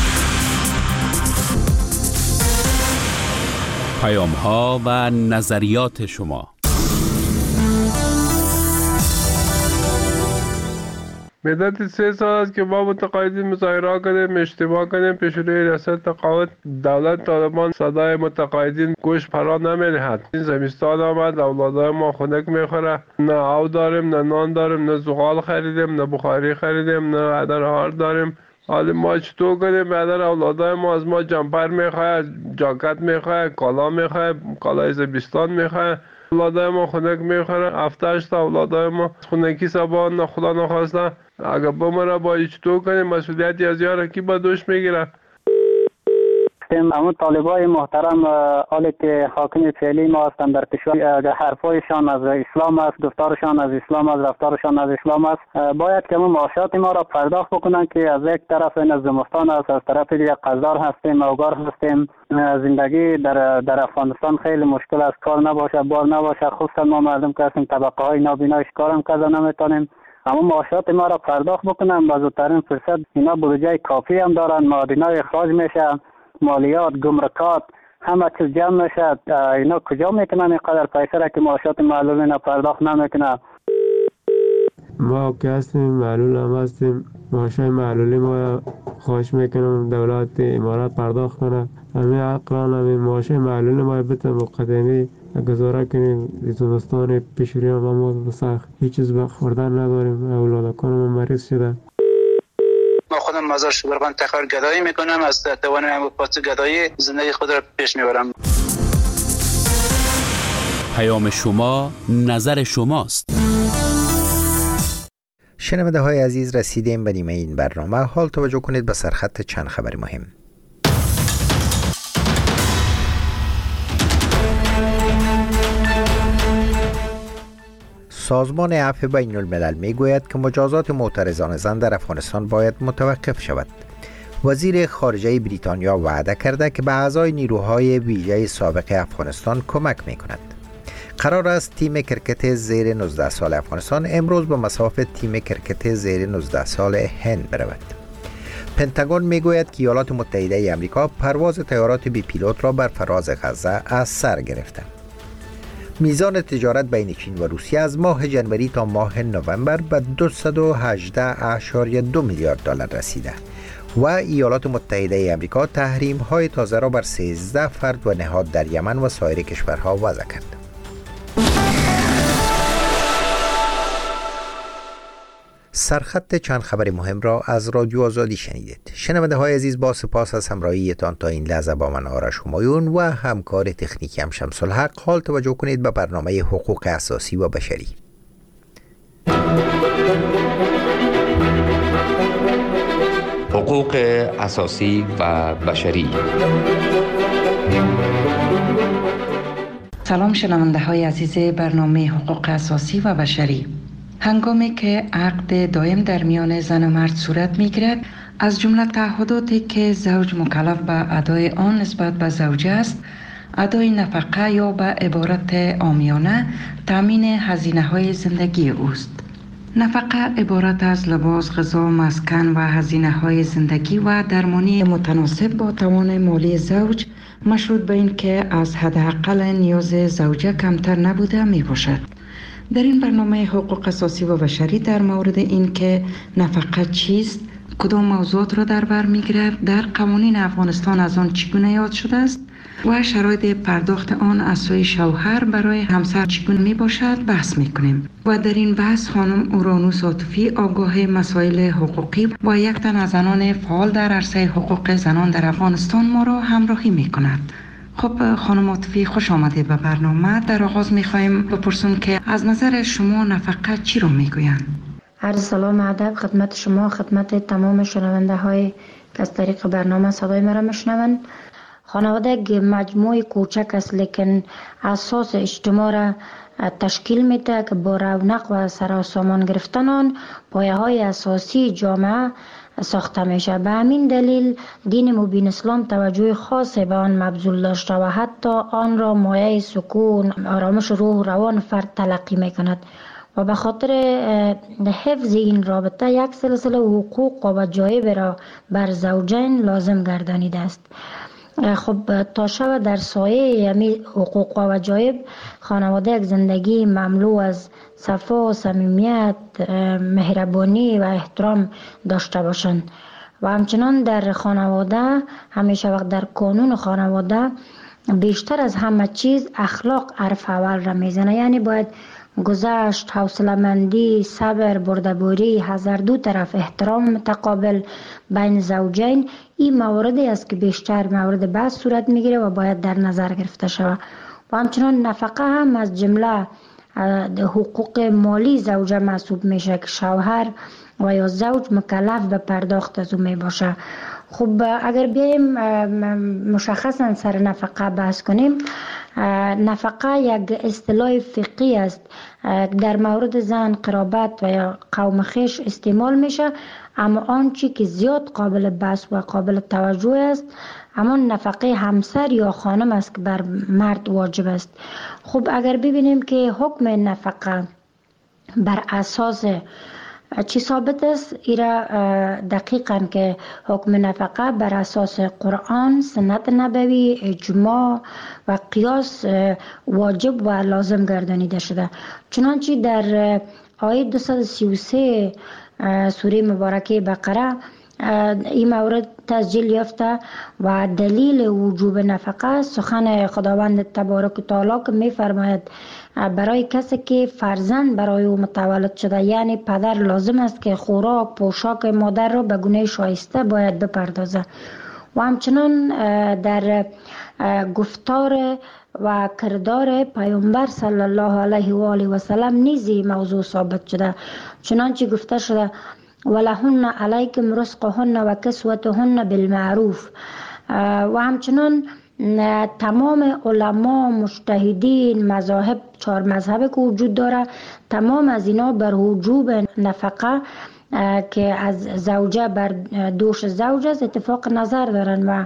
پیام‌ها و نظریات شما. مدت 3 سال است که ما متقاعدین مظاهره کردیم، اجتماع کردیم پیش روی ریاست تقاعد. دولت طالبان صدای متقاعدین گوش فرا نمی‌دهد. این زمستان آمد، اولادای ما خنک میخوره، نه آب داریم، نه نان داریم، نه زغال خریدیم، نه بخاری خریدیم، نه عدر هار داریم. حالا ما چطور کنیم؟ مادر اولادای ما از ما جمپر میخواه، جاکت میخواه، کالا میخواه، کالای زمستان میخواه. اولادای ما خنک میخوره، 7-8 تا اولادای ما خنکی سبان خدا نخواسته اگر بمره باید چطور کنیم؟ مسئولیتی از یار کی با دوش میگیره؟ همون طالبای محترم حالی که حاکم فعلی ما هستند در کشور، حرفایشان از اسلام است، گفتارشان از اسلام است، رفتارشان از اسلام است، باید که همون معاشات ما را پرداخت بکنن که از یک طرف این از زمستان است، از طرف دیگه قزدار هستیم، اوگار هستیم. زندگی در افغانستان خیلی مشکل است، کار نباشه، بار نباشه، خصوصا ما مردم که هستیم طبقه های نابینایش کارم کرده نمیتونیم. اما معاشات ما را پرداخت بکنن با زودترین فرصت. اینا بودجه کافی هم دارن، معادنای اخراج میشه، مالیات، گمرکات، همه چیز جمع میشه. اینا کجا میکنن اینقدر پیسه را که معاشات معلولین پرداخت نمیکنن؟ ما که هستیم معلول هم هستیم، معاشای معلولی ما خواهش میکنم دولت امارات پرداخت کنه. همه اقران همه معاشای معلولی ما بته مقدمی گزاره کنیم. زمستان پیشوری هم ما سخت هیچ چیز بخوردن نداریم، اولادکان ما مریض شده. ما خودم مزار شبرغان تخار گدایی میکنم، از توان پاس گدایی زندگی خود را پیش میبرم. پیام شما نظر شماست. شنونده های عزیز، رسیدیم به نیمه این برنامه. حال توجه کنید به سرخط چند خبر مهم. سازمان عفو بین الملل می گوید که مجازات معترضان زن در افغانستان باید متوقف شود. وزیر خارجه بریتانیا وعده کرده که به اعضای نیروهای ویژه سابق افغانستان کمک می کند. قرار است تیم کرکت زیر 19 سال افغانستان امروز به مسافت تیم کرکت زیر 19 سال هند برود. پنتاگون می گوید که ایالات متحده ای آمریکا پرواز طیارات بی پیلوت را بر فراز غزه از سر گرفته. میزان تجارت بین چین و روسیه از ماه جنوری تا ماه نوامبر به 218.2 میلیارد دلار رسیده و ایالات متحده آمریکا تحریم های تازه را بر 13 فرد و نهاد در یمن و سایر کشورها وضع کرد. سرخط چند خبر مهم را از رادیو آزادی شنیدید. شنونده های عزیز، با سپاس از همراهیتان تا این لحظه با من آرش همایون و همکار تکنیکی هم شمس الحق. حال توجه کنید به برنامه حقوق اساسی و بشری. حقوق اساسی و بشری. سلام شنونده های عزیز برنامه حقوق اساسی و بشری. هنگامی که عقد دائم در میان زن و مرد صورت می گیرد، از جمله تعهداتی که زوج مکلف به ادای آن نسبت به زوجه است، ادای نفقه یا به عبارت عامیانه تامین هزینه های زندگی اوست. نفقه عبارت از لباس، غذا، مسکن و هزینه های زندگی و درمانی متناسب با توان مالی زوج، مشروط به این که از حداقل نیاز زوجه کمتر نبوده می باشد. در این برنامه حقوق اساسی و بشری در مورد این که نفقه چیست، کدام موضوعات را در بر می‌گیرد، در قوانین افغانستان از آن چگونه یاد شده است و شرایط پرداخت آن از سوی شوهر برای همسر چگونه می باشد بحث می‌کنیم. و در این بحث خانم اورانوس عاطفی، آگاه مسائل حقوقی و یک تن از زنان فعال در عرصه حقوق زنان در افغانستان ما را همراهی می‌کند. خب خانم عاطفی، خوش آمدید به برنامه. در آغاز می‌خوایم بپرسیم که از نظر شما نفقه چی رو میگویند؟ عرض سلام و ادب خدمت شما، خدمت تمام شنونده های که از طریق برنامه صدای مرا میشنوند. خانواده یک مجموعه کوچک است لیکن اساس اجتماع را تشکیل میده که با رونق و سراسامان گرفتن آن پایه های اساسی جامعه ساخته میشه. به همین دلیل دین مبین اسلام توجه خاص به آن مبذول داشته و حتی آن را مایه سکون، آرامش روح و روان فرد تلقی میکند و به خاطر حفظ این رابطه یک سلسله حقوق و وجایب را بر زوجین لازم گردانیده است. خب تا شب در سایه یمی حقوق و وجایب، خانواده یک زندگی مملو از صفا، صمیمیت، مهربانی و احترام داشته باشند و همچنان در خانواده همیشه وقت در قانون خانواده بیشتر از همه چیز اخلاق حرف اول را میزنه. یعنی باید گذشت، حوصله‌مندی، صبر، بردباری، هر دو طرف احترام متقابل بین زوجین، این مواردی است که بیشتر مورد بحث صورت میگیره و باید در نظر گرفته شود. و همچنان نفقه هم از جمله حقوق مالی زوجه محسوب میشه که شوهر و یا زوج مکلف به پرداخت از او می باشه. خب اگر بیایم مشخصا سر نفقه بحث کنیم، نفقه یک اصطلاح فقهی است در مورد زن، قرابت و یا قوم خویش استعمال میشه، اما آنچه که زیاد قابل بحث و قابل توجه است همان نفقه همسر یا خانم است که بر مرد واجب است. خب اگر ببینیم که حکم نفقه بر اساس چی ثابت است، ایرا دقیقاً که حکم نفقه بر اساس قرآن، سنت نبوی، اجماع و قیاس واجب و لازم گردانیده شده. چنانچه در آیه 233 سوره مبارکه بقره این مورد تسجیل یافته و دلیل وجوب نفقه سخن خداوند تبارک و تعالی که می فرماید برای کسی که فرزند برای او متولد شده، یعنی پدر، لازم است که خوراک، پوشاک مادر را به گونه شایسته باید بپردازه. و همچنان در گفتار و کردار پیامبر صلی الله علیه و آله و سلم نیز موضوع ثابت شده. چنانچه گفته شده ولهن علیکم رزقهن و کسوتهن بالمعروف. و همچنان تمام علما، مجتهدین، مذاهب، 4 مذهب که وجود داره، تمام از اینا بر وجوب نفقه که از زوجه بر دوش زوج است اتفاق نظر دارن و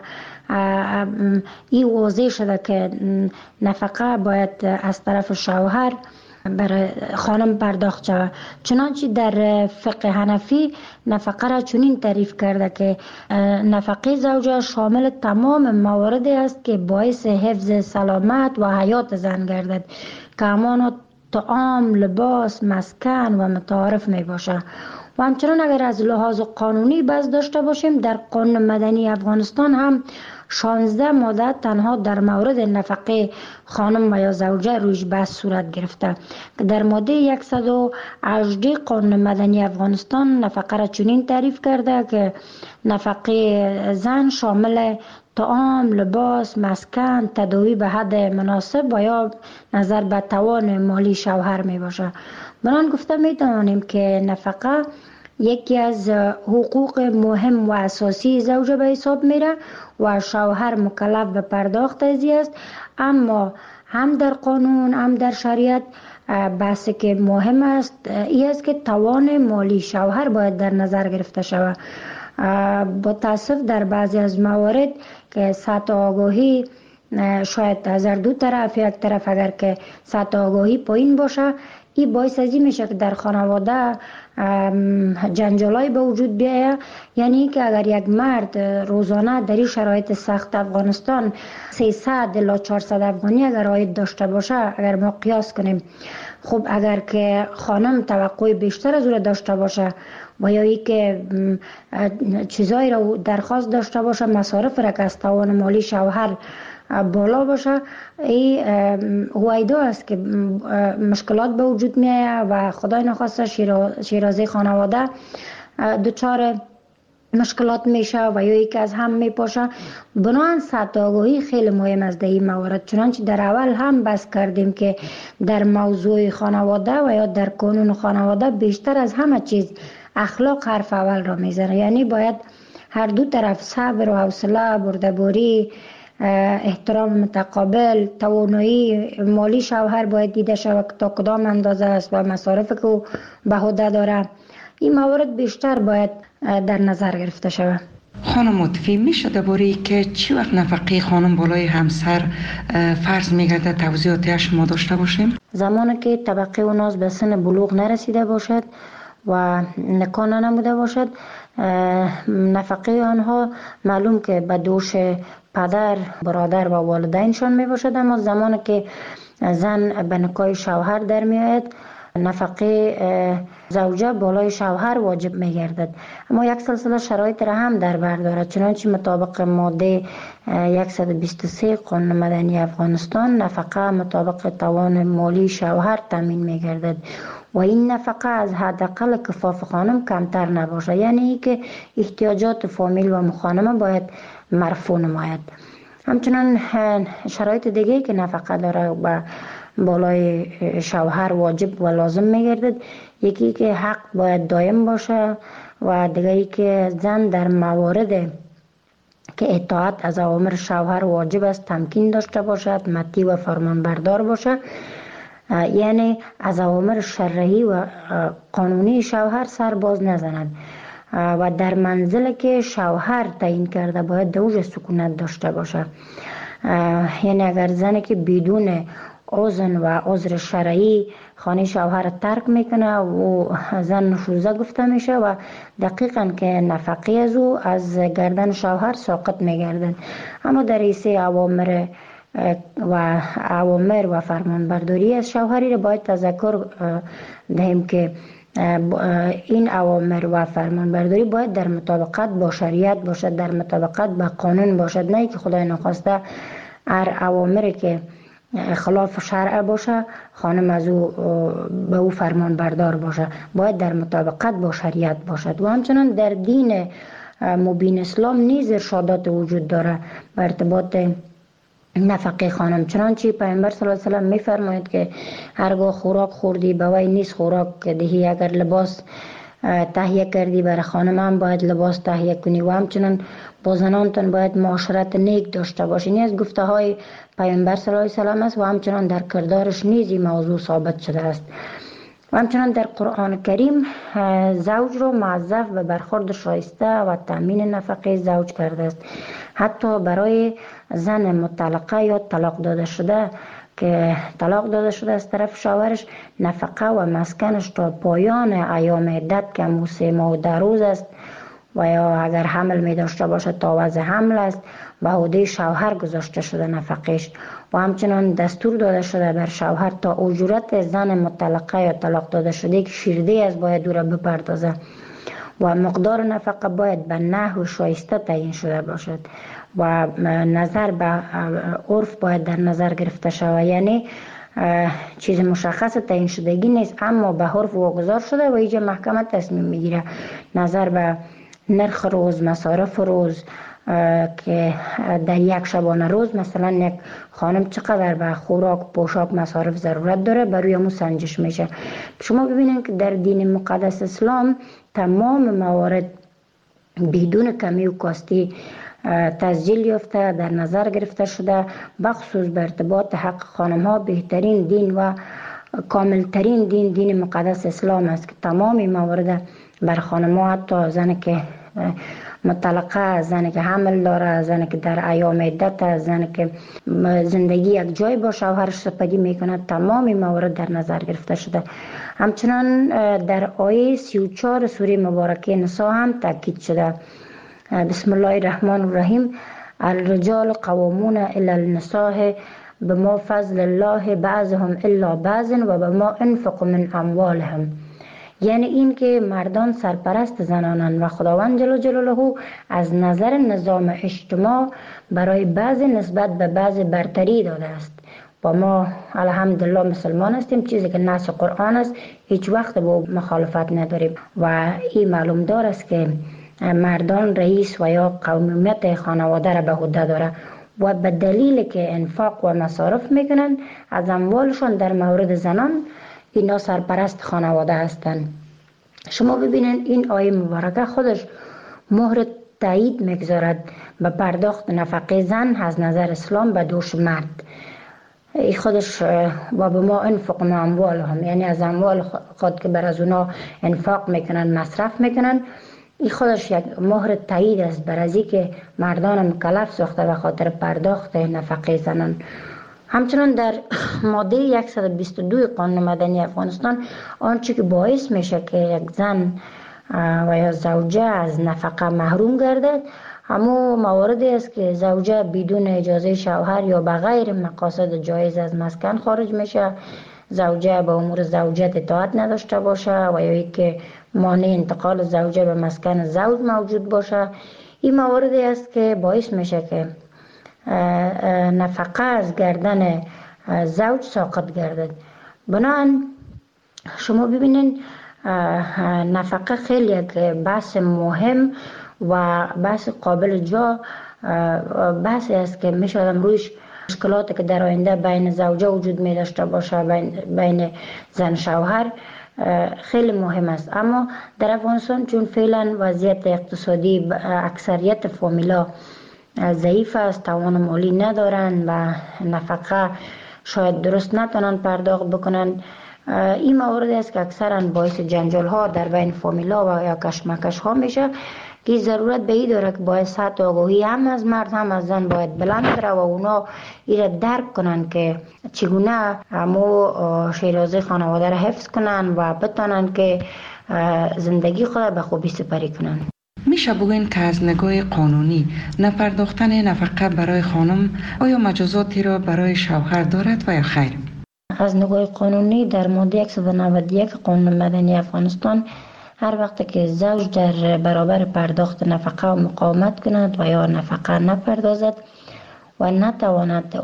این واضح شده که نفقه باید از طرف شوهر برای خانم پرداخت شود. چنانچه در فقه حنفی نفقه را چنین تعریف کرده که نفقه زوجه شامل تمام مواردی است که باعث حفظ سلامت و حیات زن گردد که همانا طعام، لباس، مسکن و متعارف می باشه. و همچنان اگر از لحاظ قانونی بحث داشته باشیم، در قانون مدنی افغانستان هم 16 ماده تنها در مورد نفقه خانم و یا زوجه رویش بحث صورت گرفته که در ماده 118 قانون مدنی افغانستان نفقه را چنین تعریف کرده که نفقه زن شامل طعام، لباس، مسکن، تداوی به حد مناسب و یا نظر به توان مالی شوهر می باشه. بران گفته می توانیم که نفقه یکی از حقوق مهم و اساسی زوجه به حساب میره و شوهر مکلف به پرداخت ازی است، اما هم در قانون هم در شریعت بحثی که مهم است این است که توان مالی شوهر باید در نظر گرفته شود. با تاسف در بعضی از موارد که سطح آگاهی شاید از دو طرف، یک طرف اگر که سطح آگاهی پایین باشه، این باعث ازی میشه که در خانواده جنجالای به وجود بیاید. یعنی که اگر یک مرد روزانه در این شرایط سخت افغانستان 300 الی 400 افغانی اگر عاید داشته باشه، اگر ما قیاس کنیم، خب اگر که خانم توقع بیشتر از او داشته باشه و یا ای که چیزایی را درخواست داشته باشه، مصارف را که از توان مالی شوهر بالا باشه، این هویدا است که مشکلات به وجود می آید و خدای نخواسته شیرازه خانواده دچار مشکلات میشه و یا یکی از هم میپاشه. بنابراین سطح آگاهی خیلی مهم است در این موارد. چنانچه در اول هم بحث کردیم که در موضوع خانواده و یا در قانون خانواده بیشتر از همه چیز اخلاق حرف اول را میزنه. یعنی باید هر دو طرف صبر و حوصله، بردباری، احترام متقابل، توانایی مالی شوهر باید دیده شود تا کدام اندازه است و مصارف که او به عهده داره. این موارد بیشتر باید در نظر گرفته شود. خانم مطفی میشه درباره که چی وقت نفقه خانم بالای همسر فرض میگرده توضیحاتی شما داشته باشیم؟ زمانی که طبقه و ناز به سن بلوغ نرسیده باشد و نکاح نموده باشد، نفقه آنها معلوم که به دوش پدر، برادر و والدینشان می باشد، اما زمانی که زن به نکاح شوهر در می آید، نفقه زوجه بالای شوهر واجب می گردد. اما یک سلسله شرایط را هم در بر دارد. چنانچه مطابق ماده 123 قانون مدنی افغانستان نفقه مطابق توان مالی شوهر تامین می گردد و این نفقه از حداقل کفاف خانم کمتر نباشه، یعنی که احتیاجات فامیل و مخانمه باید مرفوع نماید. همچنان شرایط دیگه که نفقه داره و بالای شوهر واجب و لازم میگردد، یکی که حق باید دائم باشه و دیگری که زن در موارد که اطاعت از اوامر شوهر واجب است تمکین داشته باشد، مطیع و فرمانبردار باشه، یعنی از اوامر شرعی و قانونی شوهر سر باز نزند و در منزل که شوهر تعیین کرده باید دوج سکونت داشته باشه. یعنی اگر زنی که بدون اذن و عذر شرعی خانه شوهر ترک میکنه و زن نشوزه گفته میشه و دقیقاً که نفقه از او از گردن شوهر ساقط میگردن. اما در حیث اوامر و فرمانبرداری از شوهری را باید تذکر دهیم که این اوامر و فرمانبرداری باید در مطابقت با شریعت باشد، در مطابقت با قانون باشد، نه که خدای نخواسته هر اوامری که خلاف شرع باشه خانم از او به او فرمان بردار باشه، باید در مطابقت با شریعت باشد. و همچنان در دین مبین اسلام نیز ارشادات وجود داره به ارتباط نفقه خانم. چنانچه پیامبر صلی الله علیه و سلم میفرماید که هرگاه خوراک خوردی به وی نیست خوراک دهی، اگر لباس تهیه کردی برای خانم هم باید لباس تهیه کنی و همچنان با زنانتان باید معاشرت نیک داشته باشی. این از گفته های پیامبر صلی الله علیه و سلم است و همچنان در کردارش نیز این موضوع ثابت شده است. و همچنان در قرآن کریم زوج را موظف به برخورد شایسته و تامین نفقه زوج کرده است. حتی برای زن مطلقه یا طلاق داده شده که طلاق داده شده از طرف شوهرش، نفقه و مسکنش تا پایان ایام عدت که 3 ماه و 10 روز است و یا اگر حمل می داشته باشه تا وضع حمل است به عهده شوهر گذاشته شده نفقش. و همچنان دستور داده شده بر شوهر تا اجورت زن مطلقه یا طلاق داده شده که شیرده است باید او را بپردازه و مقدار نفقه باید به نحو شایسته تعیین شده باشد و نظر به عرف باید در نظر گرفته شود. یعنی چیز مشخص تعیین شدگی نیست اما به عرف واگذار شده و اینجا محکمه تصمیم میگیره نظر به نرخ روز، مصارف روز که در یک شبانه روز مثلا یک خانم چقدر به خوراک، پوشاک، مصارف ضرورت داره بر روی همون سنجش میشه. شما ببینید که در دین مقدس اسلام تمام موارد بدون کمی و کاستی تسجیل یافته در نظر گرفته شده، بخصوص به ارتباط حق خانم ها بهترین دین و کاملترین دین مقدس اسلام است که تمام موارد بر خانم ها، حتی زن که مطلقه، زن که حمل داره، زن که در ایام عدت، زن که زندگی یک جای با شوهرش سپری میکنه، تمام موارد در نظر گرفته شده. همچنان در آیه 34 سوره مبارکه نساء هم تاکید شده. بسم الله الرحمن الرحیم: الرجال قوامون علی النساء بما فضل الله بعضهم الا بعض و بما انفقوا من اموالهم. یعنی این که مردان سرپرست زنانند و خداوند جل جلاله از نظر نظام اجتماع برای بعضی نسبت به بعضی برتری داده است و ما الحمدلله مسلمان هستیم، چیزی که نص قرآن است هیچ وقت با مخالفت نداریم و این معلوم دار است که مردان رئیس و یا قومیت خانواده را به عهده داره و به دلیل که انفاق و مصارف میکنن از اموالشان در مورد زنان اینا سرپرست خانواده هستند. شما ببینید این آیه مبارکه خودش مهر تایید میگذارد به پرداخت نفقه زن از نظر اسلام به دوش مرد. این خودش و به ما انفق ما اموالهم، یعنی از اموال خود که بر از اونا انفاق میکنن، مصرف میکنن، این خودش یک مهر تایید است بر از که مردان مکلف ساخته به خاطر پرداخت نفقه زنان. همچنان در ماده 122 قانون مدنی افغانستان آنچه که باعث میشه که یک زن و یا زوجه از نفقه محروم گردد همون مواردی است که زوجه بدون اجازه شوهر یا بغیر مقاصد جایز از مسکن خارج میشه، زوجه به امور زوجت اطاعت نداشته باشه و یا که مانع انتقال زوجه به مسکن زوج موجود باشه. این مواردی است که باعث میشه که نفقه از گردن زوج ساقط گردد. بنابراین شما ببینید نفقه خیلی یک بحث مهم و بحث قابل جا بحثی است که میشه آدم رویش مشکلاتی که در آینده بین زوجه وجود می داشته باشه، بین زن شوهر خیلی مهم است. اما در افغانستان چون فعلا وضعیت اقتصادی اکثریت فامیلا ضعیف است، توان مالی ندارن و نفقه شاید درست نتونن پرداخت بکنن، این موارد است که اکثرا باعث جنجال ها در بین فامیلا و یا کشمکش ها میشه که ضرورت به این داره که باید سطح آگاهی هم از مرد هم از زن باید بلند بره و اونا ایره درک کنن که چگونه همو شیرازه خانواده را حفظ کنن و بتونن که زندگی خود به خوبی سپری کنن. میشه بگوین که از نگاه قانونی نپرداختن نفقه برای خانم آیا مجازاتی را برای شوهر دارد و یا خیر؟ از نگاه قانونی در ماده 191 قانون مدنی افغانستان هر وقت که زوج در برابر پرداخت نفقه و مقاومت کند و یا نفقه نپردازد و نتواند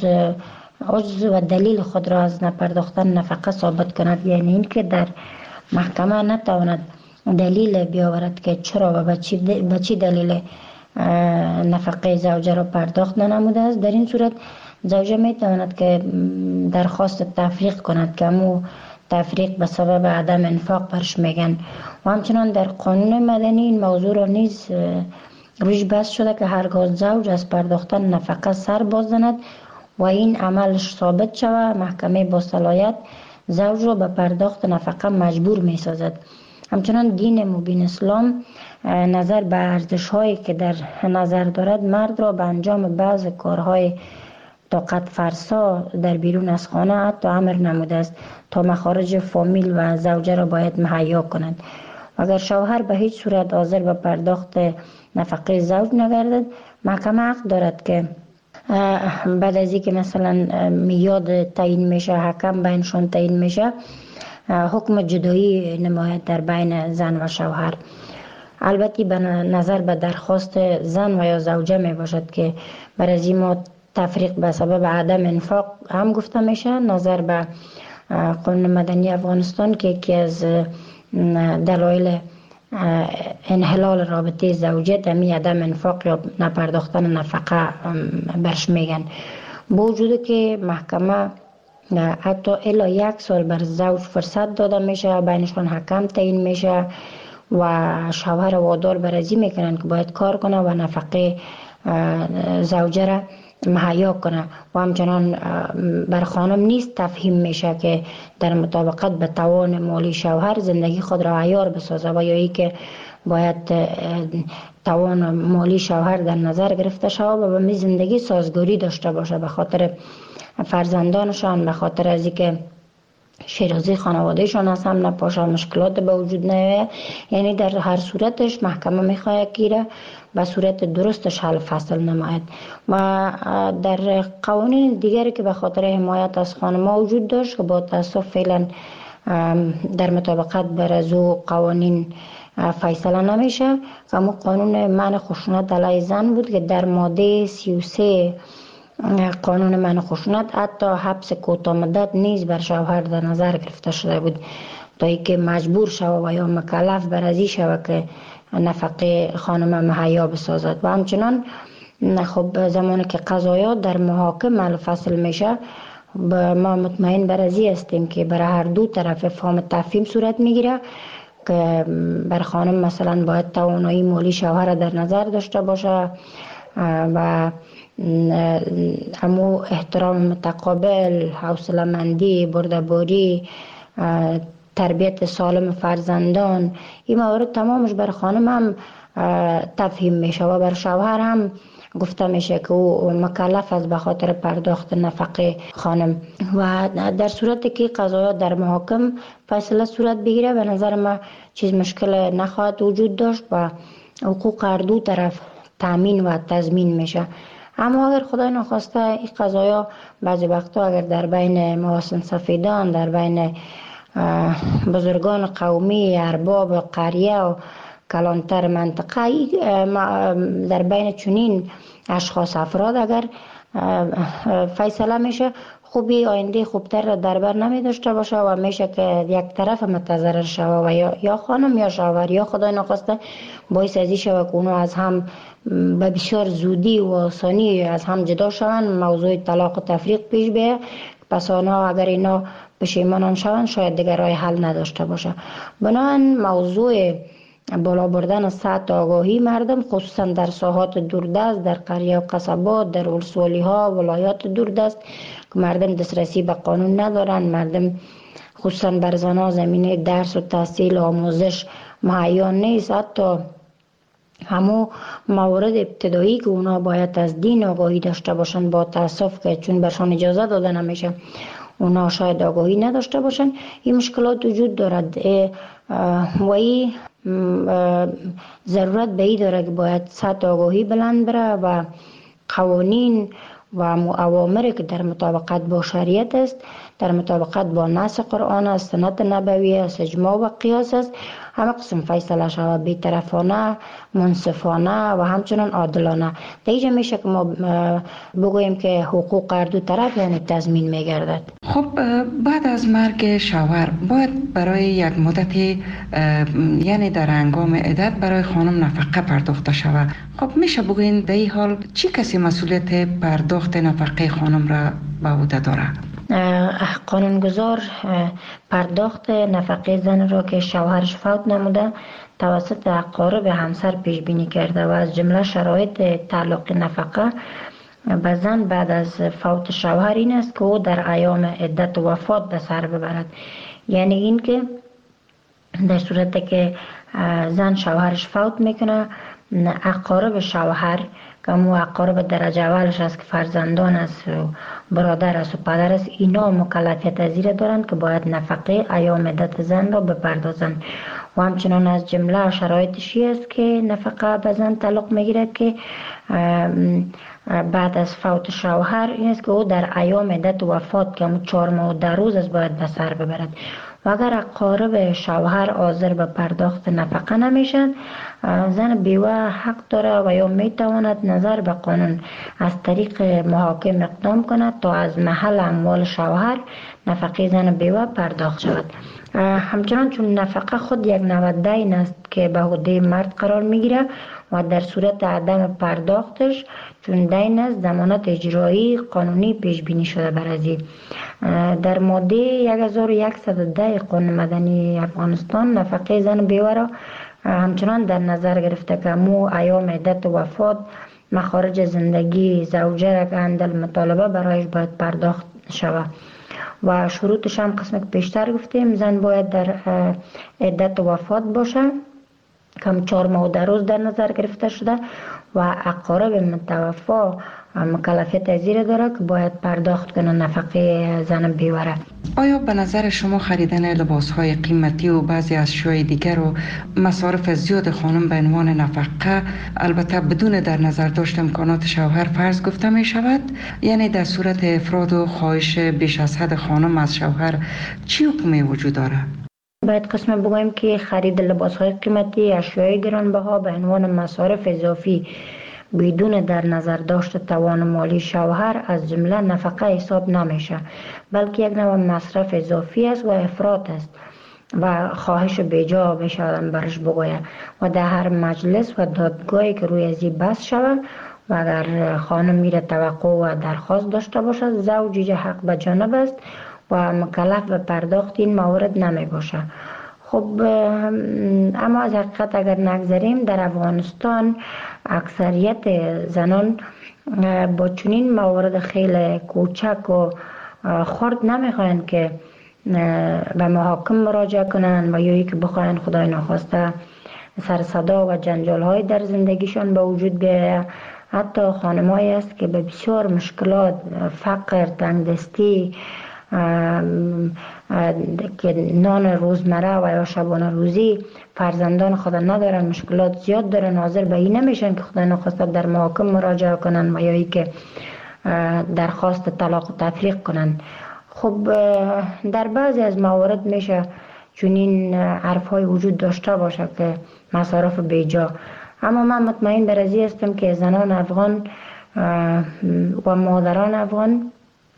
عجز و دلیل خود را از نپرداختن نفقه ثابت کند، یعنی این که در محکمه نتواند دلیل بیاورد که چرا و به چی دلیل نفقه زوجه را پرداخت ننموده است، در این صورت زوجه می تواند که درخواست تفریق کند که همو تفریق به سبب عدم انفاق برش میگن. و همچنان در قانون مدنی این موضوع را نیز روش بحث شده که هرگاه زوج از پرداختن نفقه سر باز زند و این عملش ثابت شود، محکمه با صلاحیت زوج را به پرداخت نفقه مجبور می سازد. همچنان دین مبین اسلام نظر به ارزش هایی که در نظر دارد مرد را به انجام بعض کارهای طاقت فرسا در بیرون از خانه حتی امر نموده است تا مخارج فامیل و زوجه را باید مهیا کنند. اگر شوهر به هیچ صورت حاضر به پرداخت نفقه زوج نگردد، محکمه حق دارد که بعد از اینکه مثلا میاد تعیین میشه، حکم بینشان تعیین میشه، حکم جدایی نماید در بین زن و شوهر. البته به نظر به درخواست زن و یا زوجه می باشد که بر از این ما تفریق به سبب عدم انفاق هم گفته میشه. نظر به قانون مدنی افغانستان که یکی از دلایل انحلال رابطه زوجیت همین عدم انفاق یا نپرداختن نفقه برش میگن. با وجود که محکمه حتی الا 1 سال بر زوج فرصت داده میشه، بینشان حکم تعیین میشه و شوهر وادار برازی میکنن که باید کار کنه و نفقه زوجه را مهیا کنه و همچنان بر خانم نیست تفهیم میشه که در مطابقت به توان مالی شوهر زندگی خود را عیار بسازه و یا ای که باید توان مالی شوهر در نظر گرفته شود و به می زندگی سازگاری داشته باشه به خاطر فرزندانشان، به خاطر از اینکه شیرازی خانوادهشان از هم نپاشه، مشکلات به وجود نیاید. یعنی در هر صورتش محکمه میخواهد که به صورت درستش حل فصل نماید. و در قوانین دیگری که به خاطر حمایت از خانم‌ها وجود داشت که با تاسف فعلا در مطابقت بر از او قوانین فیصله نمیشه، که همون قانون منع خشونت علیه زن بود که در ماده 33 قانون منع خشونت حتی حبس کوتاه مدت نیز بر شوهر در نظر گرفته شده بود تا اینکه مجبور شود و یا مکلف بر ازی شود که نفقه خانم مهیا بسازد. و همچنان خب زمانی که قضایات در محاکم حل فصل میشه، ما مطمئن بر ازی هستیم که برای هر دو طرف فهم تفهیم صورت میگیره که بر خانم مثلا باید توانایی مالی شوهر در نظر داشته باشه و همو احترام متقابل، حوصله‌مندی، بردباری، تربیت سالم فرزندان، این موارد تمامش بر خانم هم تفهیم میشه و بر شوهر هم گفته میشه که او مکلف است به خاطر پرداخت نفقه خانم. و در صورتی که قضایات در محاکم فیصله صورت بگیره، به نظر ما چیز مشکل نخواهد وجود داشت و حقوق هر دو طرف تامین و تضمین میشه. اما اگر خدای نخواسته این قضایا بعضی وقتا اگر در بین محاسن سفیدان، در بین بزرگان قومی، ارباب قریه و کلانتر منطقه، در بین چنین اشخاص افراد اگر فیصله میشه، خوبی آینده خوبتر را در بر نمی داشته باشه و میشه که یک طرف متضرر شوه و یا خانم یا شوهر یا خدای نخواسته باعث ازی شوه که اونو از هم به بسیار زودی و آسانی از هم جدا شوند، موضوع طلاق و تفریق پیش بیه. پس آنها اگر اینا پشیمانان شوند شاید دیگر راه حل نداشته باشه. بنابراین موضوع بالا بردن سطح آگاهی مردم، خصوصا در ساحات دوردست، در قریه و قصبات، در ولسوالی ها، ولایات دوردست که مردم دسترسی به قانون ندارن، مردم خصوصا بر زنها زمینه درس و تحصیل و آموزش مهیا نیست. حتی همو موارد ابتدایی که اونا باید از دین آگاهی داشته باشن، با تاسف که چون برشان اجازه داده نمیشه اونا شاید آگاهی نداشته باشن، این مشکلات وجود دارد و این ضرورت به این داره که باید سطح آگاهی بلند بره و قوانین و اوامری که در مطابقت با شریعت است، در مطابقت با نص قرآن است، سنت نبوی است، اجماع و قیاس است، همه قسم فیصله شود بی‌طرفانه، منصفانه و همچنان عادلانه. در اینجا میشه که ما بگوییم که حقوق هر دو طرف یعنی تضمین میگردد. خب بعد از مرگ شوهر باید برای یک مدت یعنی در هنگام عدت برای خانم نفقه پرداخته شود. خب میشه بگوین در این حال چی کسی مسئولیت پرداخت نفقه خانم را به عهده داره؟ قانونگذار پرداخت نفقه زن را که شوهرش فوت نموده توسط اقارب همسر پیش بینی کرده و از جمله شرایط تعلق نفقه به زن بعد از فوت شوهر این است که او در ایام عدت وفات به سر ببرد. یعنی این که در صورتی که زن شوهرش فوت میکنه اقارب شوهر که مو اقارب درجه اولش است که فرزندان است و برادر است و پدر است، اینا مکلفیت از زیر دارند که باید نفقه ایام عدت زن را بپردازند. و همچنان از جمله شرایطشی است که نفقه به زن تعلق میگیره که بعد از فوت شوهر این است که او در ایام عدت وفات که 4 ماه و 10 روز است باید به سر ببرد. و اگر اقارب شوهر حاضر به پرداخت نفقه نمیشن، زن بیوه حق داره و یا میتواند نظر به قانون از طریق محاکم اقدام کند تا از محل اموال شوهر نفقه زن بیوه پرداخت شود. همچنان چون نفقه خود یک نوع دین است که به عهده مرد قرار میگیره و در صورت عدم پرداختش چون دین است ضمانت اجرایی قانونی پیش بینی شده بر ازی. در ماده 1110 قانون مدنی افغانستان نفقه زن بیوه را همچنان در نظر گرفته که مو ایام عدت وفات مخارج زندگی زوجه را که اندل مطالبه برایش باید پرداخت شود و شروطش هم قسم که پیشتر گفتیم زن باید در عدت وفات باشه کم 4 ماه و 10 روز در نظر گرفته شده و اقارب متوفا مکلفیت از زیر داره که باید پرداخت کنه نفقه زن بیوه را. آیا به نظر شما خریدن لباس‌های قیمتی و بعضی اشیاء دیگر و مصارف زیاد خانم به عنوان نفقه البته بدون در نظر داشت امکانات شوهر فرض گفته می شود؟ یعنی در صورت افراد و خواهش بیش از حد خانم از شوهر چی حکمی وجود داره؟ باید قسم بگویم که خرید لباس‌های قیمتی، اشیاء گرانبها به عنوان مصارف اضافی بدون در نظر داشت توان مالی شوهر از جمله نفقه حساب نمیشه، بلکه یک نوع مصرف اضافی است و افراط است و خواهش بیجا بشودن برش بگوید و در هر مجلس و دادگاهی که روی ازی بحث شود و اگر خانم میره توقع و درخواست داشته باشد زوج حق به جانب است و مکلف به پرداخت این موارد نمی باشه. خب اما از حقیقت اگر نگذاریم در افغانستان اکثریت زنان با چنین موارد خیلی کوچک و خرد نمیخواین که به محاکم مراجعه کنن و یا که بخواین خدای ناخواسته سر صدا و جنجال های در زندگیشان به وجود بیاید. حتی خانمایی است که به بسیار مشکلات، فقر، تنگدستی که نان روزمره و یا شبانه روزی فرزندان خود ندارن، مشکلات زیاد دارن، حاضر به این نمیشن که خدا نخواسته در محاکم مراجعه کنن و یا ای که درخواست طلاق و تفریق کنن. خب در بعضی از موارد میشه چنین حرفای وجود داشته باشه که مصارف بیجا، اما من مطمئن بر ازی هستم که زنان افغان و مادران افغان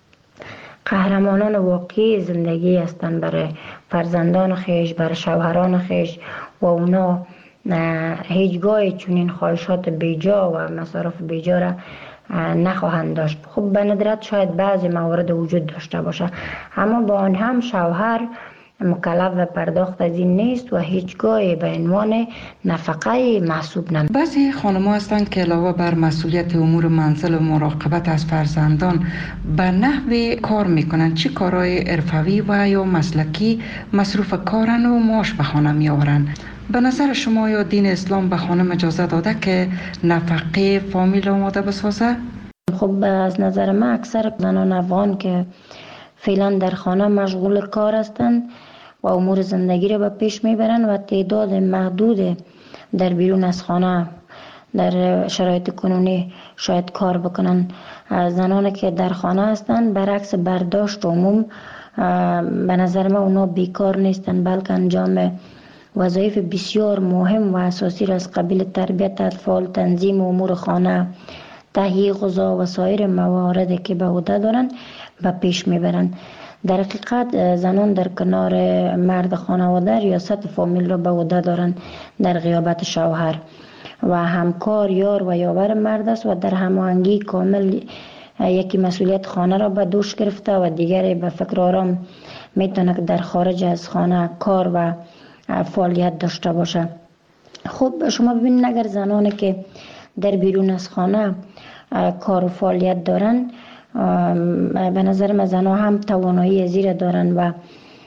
قهرمانان واقعی زندگی هستند برای فرزندان خیش، برای شوهران خیش و اونا هیچگاه چنین خواهشات بیجا و مصارف بیجا را نخواهند داشت. خب به ندرت شاید بعضی موارد وجود داشته باشه، اما با آن هم شوهر مکلف و پرداخت از این نیست و هیچگاه به عنوان نفقه محسوب نمیشه. بعضی خانم‌ها هستند که علاوه بر مسئولیت امور منزل و مراقبت از فرزندان به نحوی کار میکنند. چه کارهای حرفوی و یا مسلکی مصروف کارن و معاش به خانه میآورند؟ به نظر شما یا دین اسلام به خانم اجازه داده که نفقه فامیل آماده بسازه؟ خب از نظر من اکثر زنان افغان که فعلا در خانه مشغول کار هستند و امور زندگی را به پیش میبرند و تعداد محدود در بیرون از خانه در شرایط کنونی شاید کار بکنن. زنانی که در خانه هستند برعکس برداشت عموم به نظر من اونا بیکار نیستند، بلکه انجام وظایف بسیار مهم و اساسی را از قبیل تربیت اطفال، تنظیم امور خانه، تهیه غذا و سایر مواردی که به عهده دارند به پیش میبرند. در حقیقت زنان در کنار مرد خانواده ریاست فامیل را به عهده دارند در غیابت شوهر و همکار، یار و یاور مرد است و در هماهنگی کامل یکی مسئولیت خانه را به دوش گرفته و دیگری به فکر آرام میتونه که در خارج از خانه کار و فعالیت داشته باشه. خب شما ببینید اگر زنانی که در بیرون از خانه کار و فعالیت دارن، به نظر من زنها هم توانایی زیر دارن و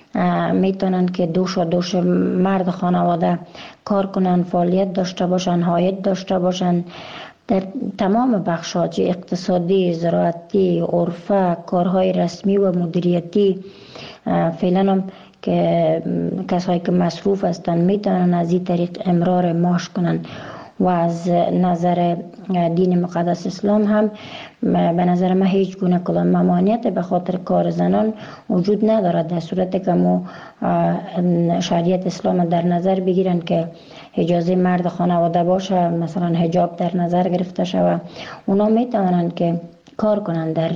میتونن که دوش مرد خانواده کار کنن، فعالیت داشته باشن، عاید داشته باشن در تمام بخش‌ها، چه اقتصادی، زراعتی، عرفه، کارهای رسمی و مدیریتی. فعلا هم که کسایی که مصروف هستن میتونن از این طریق امرار معاش کنن و از نظر دین مقدس اسلام هم به نظر من هیچ گونه کدام ممانعت به خاطر کار زنان وجود ندارد، در صورتی که ما شریعت اسلام در نظر بگیرن که اجازه مرد خانواده باشه، مثلا حجاب در نظر گرفته شود، اونا میتونن که کار کنن. در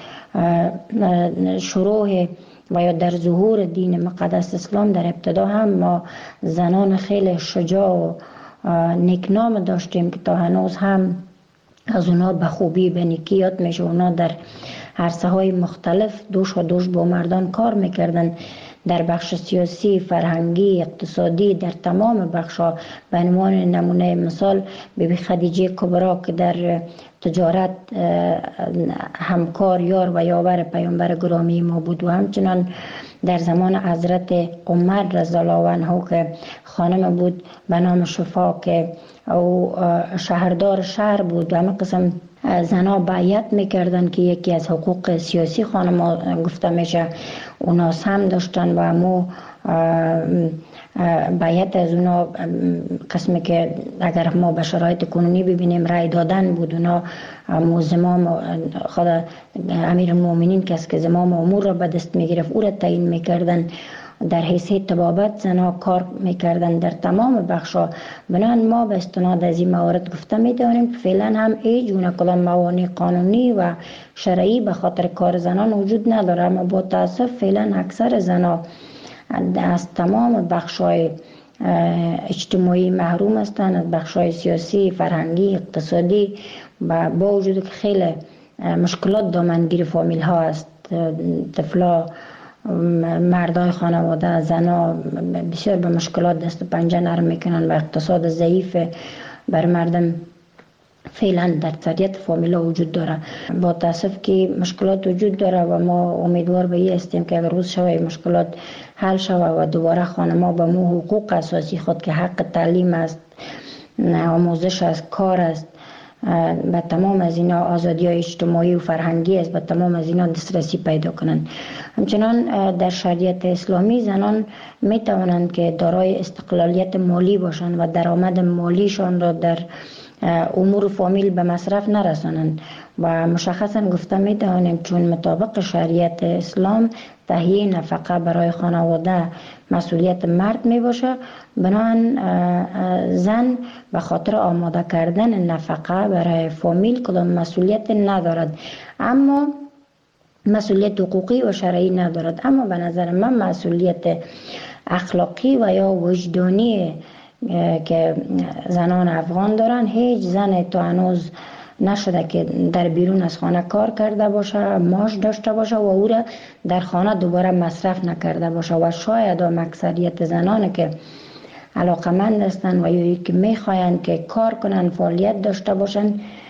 شروع و یا در ظهور دین مقدس اسلام در ابتدا هم ما زنان خیلی شجاع و نیکنام داشتیم که تا هنوز هم از اونا به خوبی به نیکی یاد میشه. اونا در عرصه های مختلف دوش با مردان کار میکردن، در بخش سیاسی، فرهنگی، اقتصادی، در تمام بخش‌ها. به عنوان نمونه مثال بیبی خدیجه کبرا که در تجارت همکار، یار و یاور پیامبر گرامی ما بود، و همچنان در زمان حضرت عمر رضی الله عنه که خانم بود به نام شفا که او شهردار شهر بود و همه قسم زنها بیعت میکردن که یکی از حقوق سیاسی خانم گفته میشه اونا هم داشتن و همو بیعت از اونا قسمی که اگر ما به شرایط کنونی ببینیم رای دادن بود. اونا زمام خود امیر المؤمنین کس که زمام امور را به دست میگرفت او را تعیین میکردن، در حیثیت طبابت زنها کار میکردن در تمام بخشا. بنابراین ما به استناد از این موارد گفته میتونیم که فعلا هم ای جون کدام موانع قانونی و شرعی به خاطر کار زنان وجود نداره، اما با تاسف فعلا اکثر زنها از تمام بخشای اجتماعی محروم هستند، از بخشای سیاسی، فرهنگی، اقتصادی، و با وجود که خیلی مشکلات دامنگیر فامیل ها است، طفلا، مردای خانواده، زنا بسیار به مشکلات دست و پنجه نرم میکنن و اقتصاد ضعیف بر مردم فعلا در اکثریت فامیلا وجود داره. با تاسف که مشکلات وجود داره و ما امیدوار به این هستیم که اگر روز شوه مشکلات حل شوه و دوباره خانم‌ها به مو حقوق اساسی خود که حق تعلیم است، آموزش است، کار است، به تمام از اینا آزادی های اجتماعی و فرهنگی است، به تمام از اینا دسترسی پیدا کنند. همچنان در شریعت اسلامی زنان می توانند که دارای استقلالیت مالی باشند و درآمد مالیشان را در امور فامیل به مصرف نرسانند و مشخصا گفته می توانیم چون مطابق شریعت اسلام تهیه نفقه برای خانواده مسئولیت مرد می باشه، بنابراین زن به خاطر آماده کردن نفقه برای فامیل کدام مسئولیت ندارد، اما مسئولیت حقوقی و شرعی ندارد. اما به نظر من مسئولیت اخلاقی و یا وجدانی که زنان افغان دارن، هیچ زن تا هنوز نشده که در بیرون از خانه کار کرده باشه، معاش داشته باشه و او را در خانه دوباره مصرف نکرده باشه. و شاید هم اکثریت زنان که علاقمند هستند و یا که میخواین که کار کنن، فعالیت داشته باشن،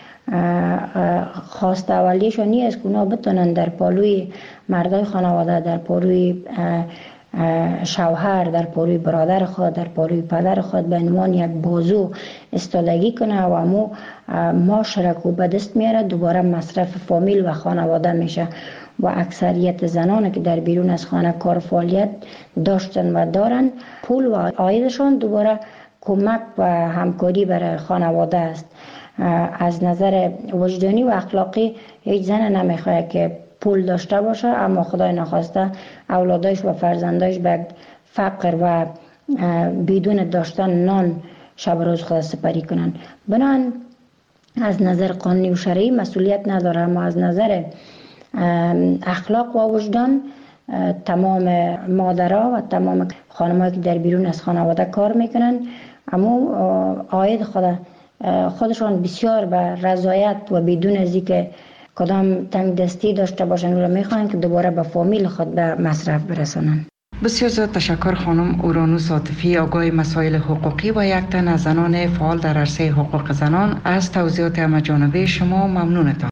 خواست اولیشون نیست که اونا بتونن در پالوی مردای خانواده، در پالوی شوهر، در پالوی برادر خود، در پالوی پدر خود به عنوان یک بازو استادگی کنه و امو معاشرت رو به دست میاره، دوباره مصرف فامیل و خانواده میشه. و اکثریت زنان که در بیرون از خانه کار فعالیت داشتن و دارن، پول و عایدشان دوباره کمک و همکاری برای خانواده است. از نظر وجدانی و اخلاقی هیچ زن نمیخواد که پول داشته باشه اما خدای نخواسته اولادش و فرزندش به فقر و بدون داشتن نان شب روز خود سپری کنن. بنابراین از نظر قانونی و شرعی مسئولیت نداره، اما از نظر اخلاق و وجدان تمام مادرها و تمام خانم‌هایی که در بیرون از خانواده کار میکنن اما عاید خودشان بسیار به رضایت و بدون از اینکه کدام تنگ دستی داشته باشن و میخوان که دوباره به فامیل خود به مصرف برسانن. بسیار زیاد تشکر خانم اورانوس عاطفی، آگاه مسائل حقوقی و یک تن از زنان فعال در عرصه حقوق زنان. از توضیحات همه‌جانبه شما ممنونتان.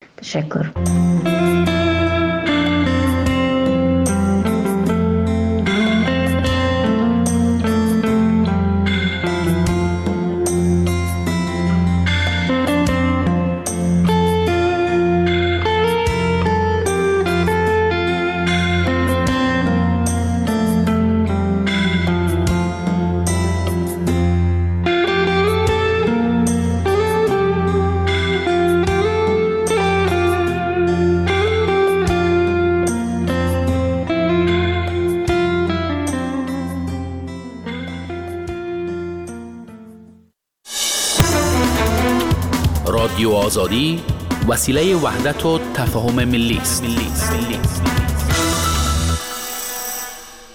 رادیو آزادی وسیله وحدت و تفاهم ملی است.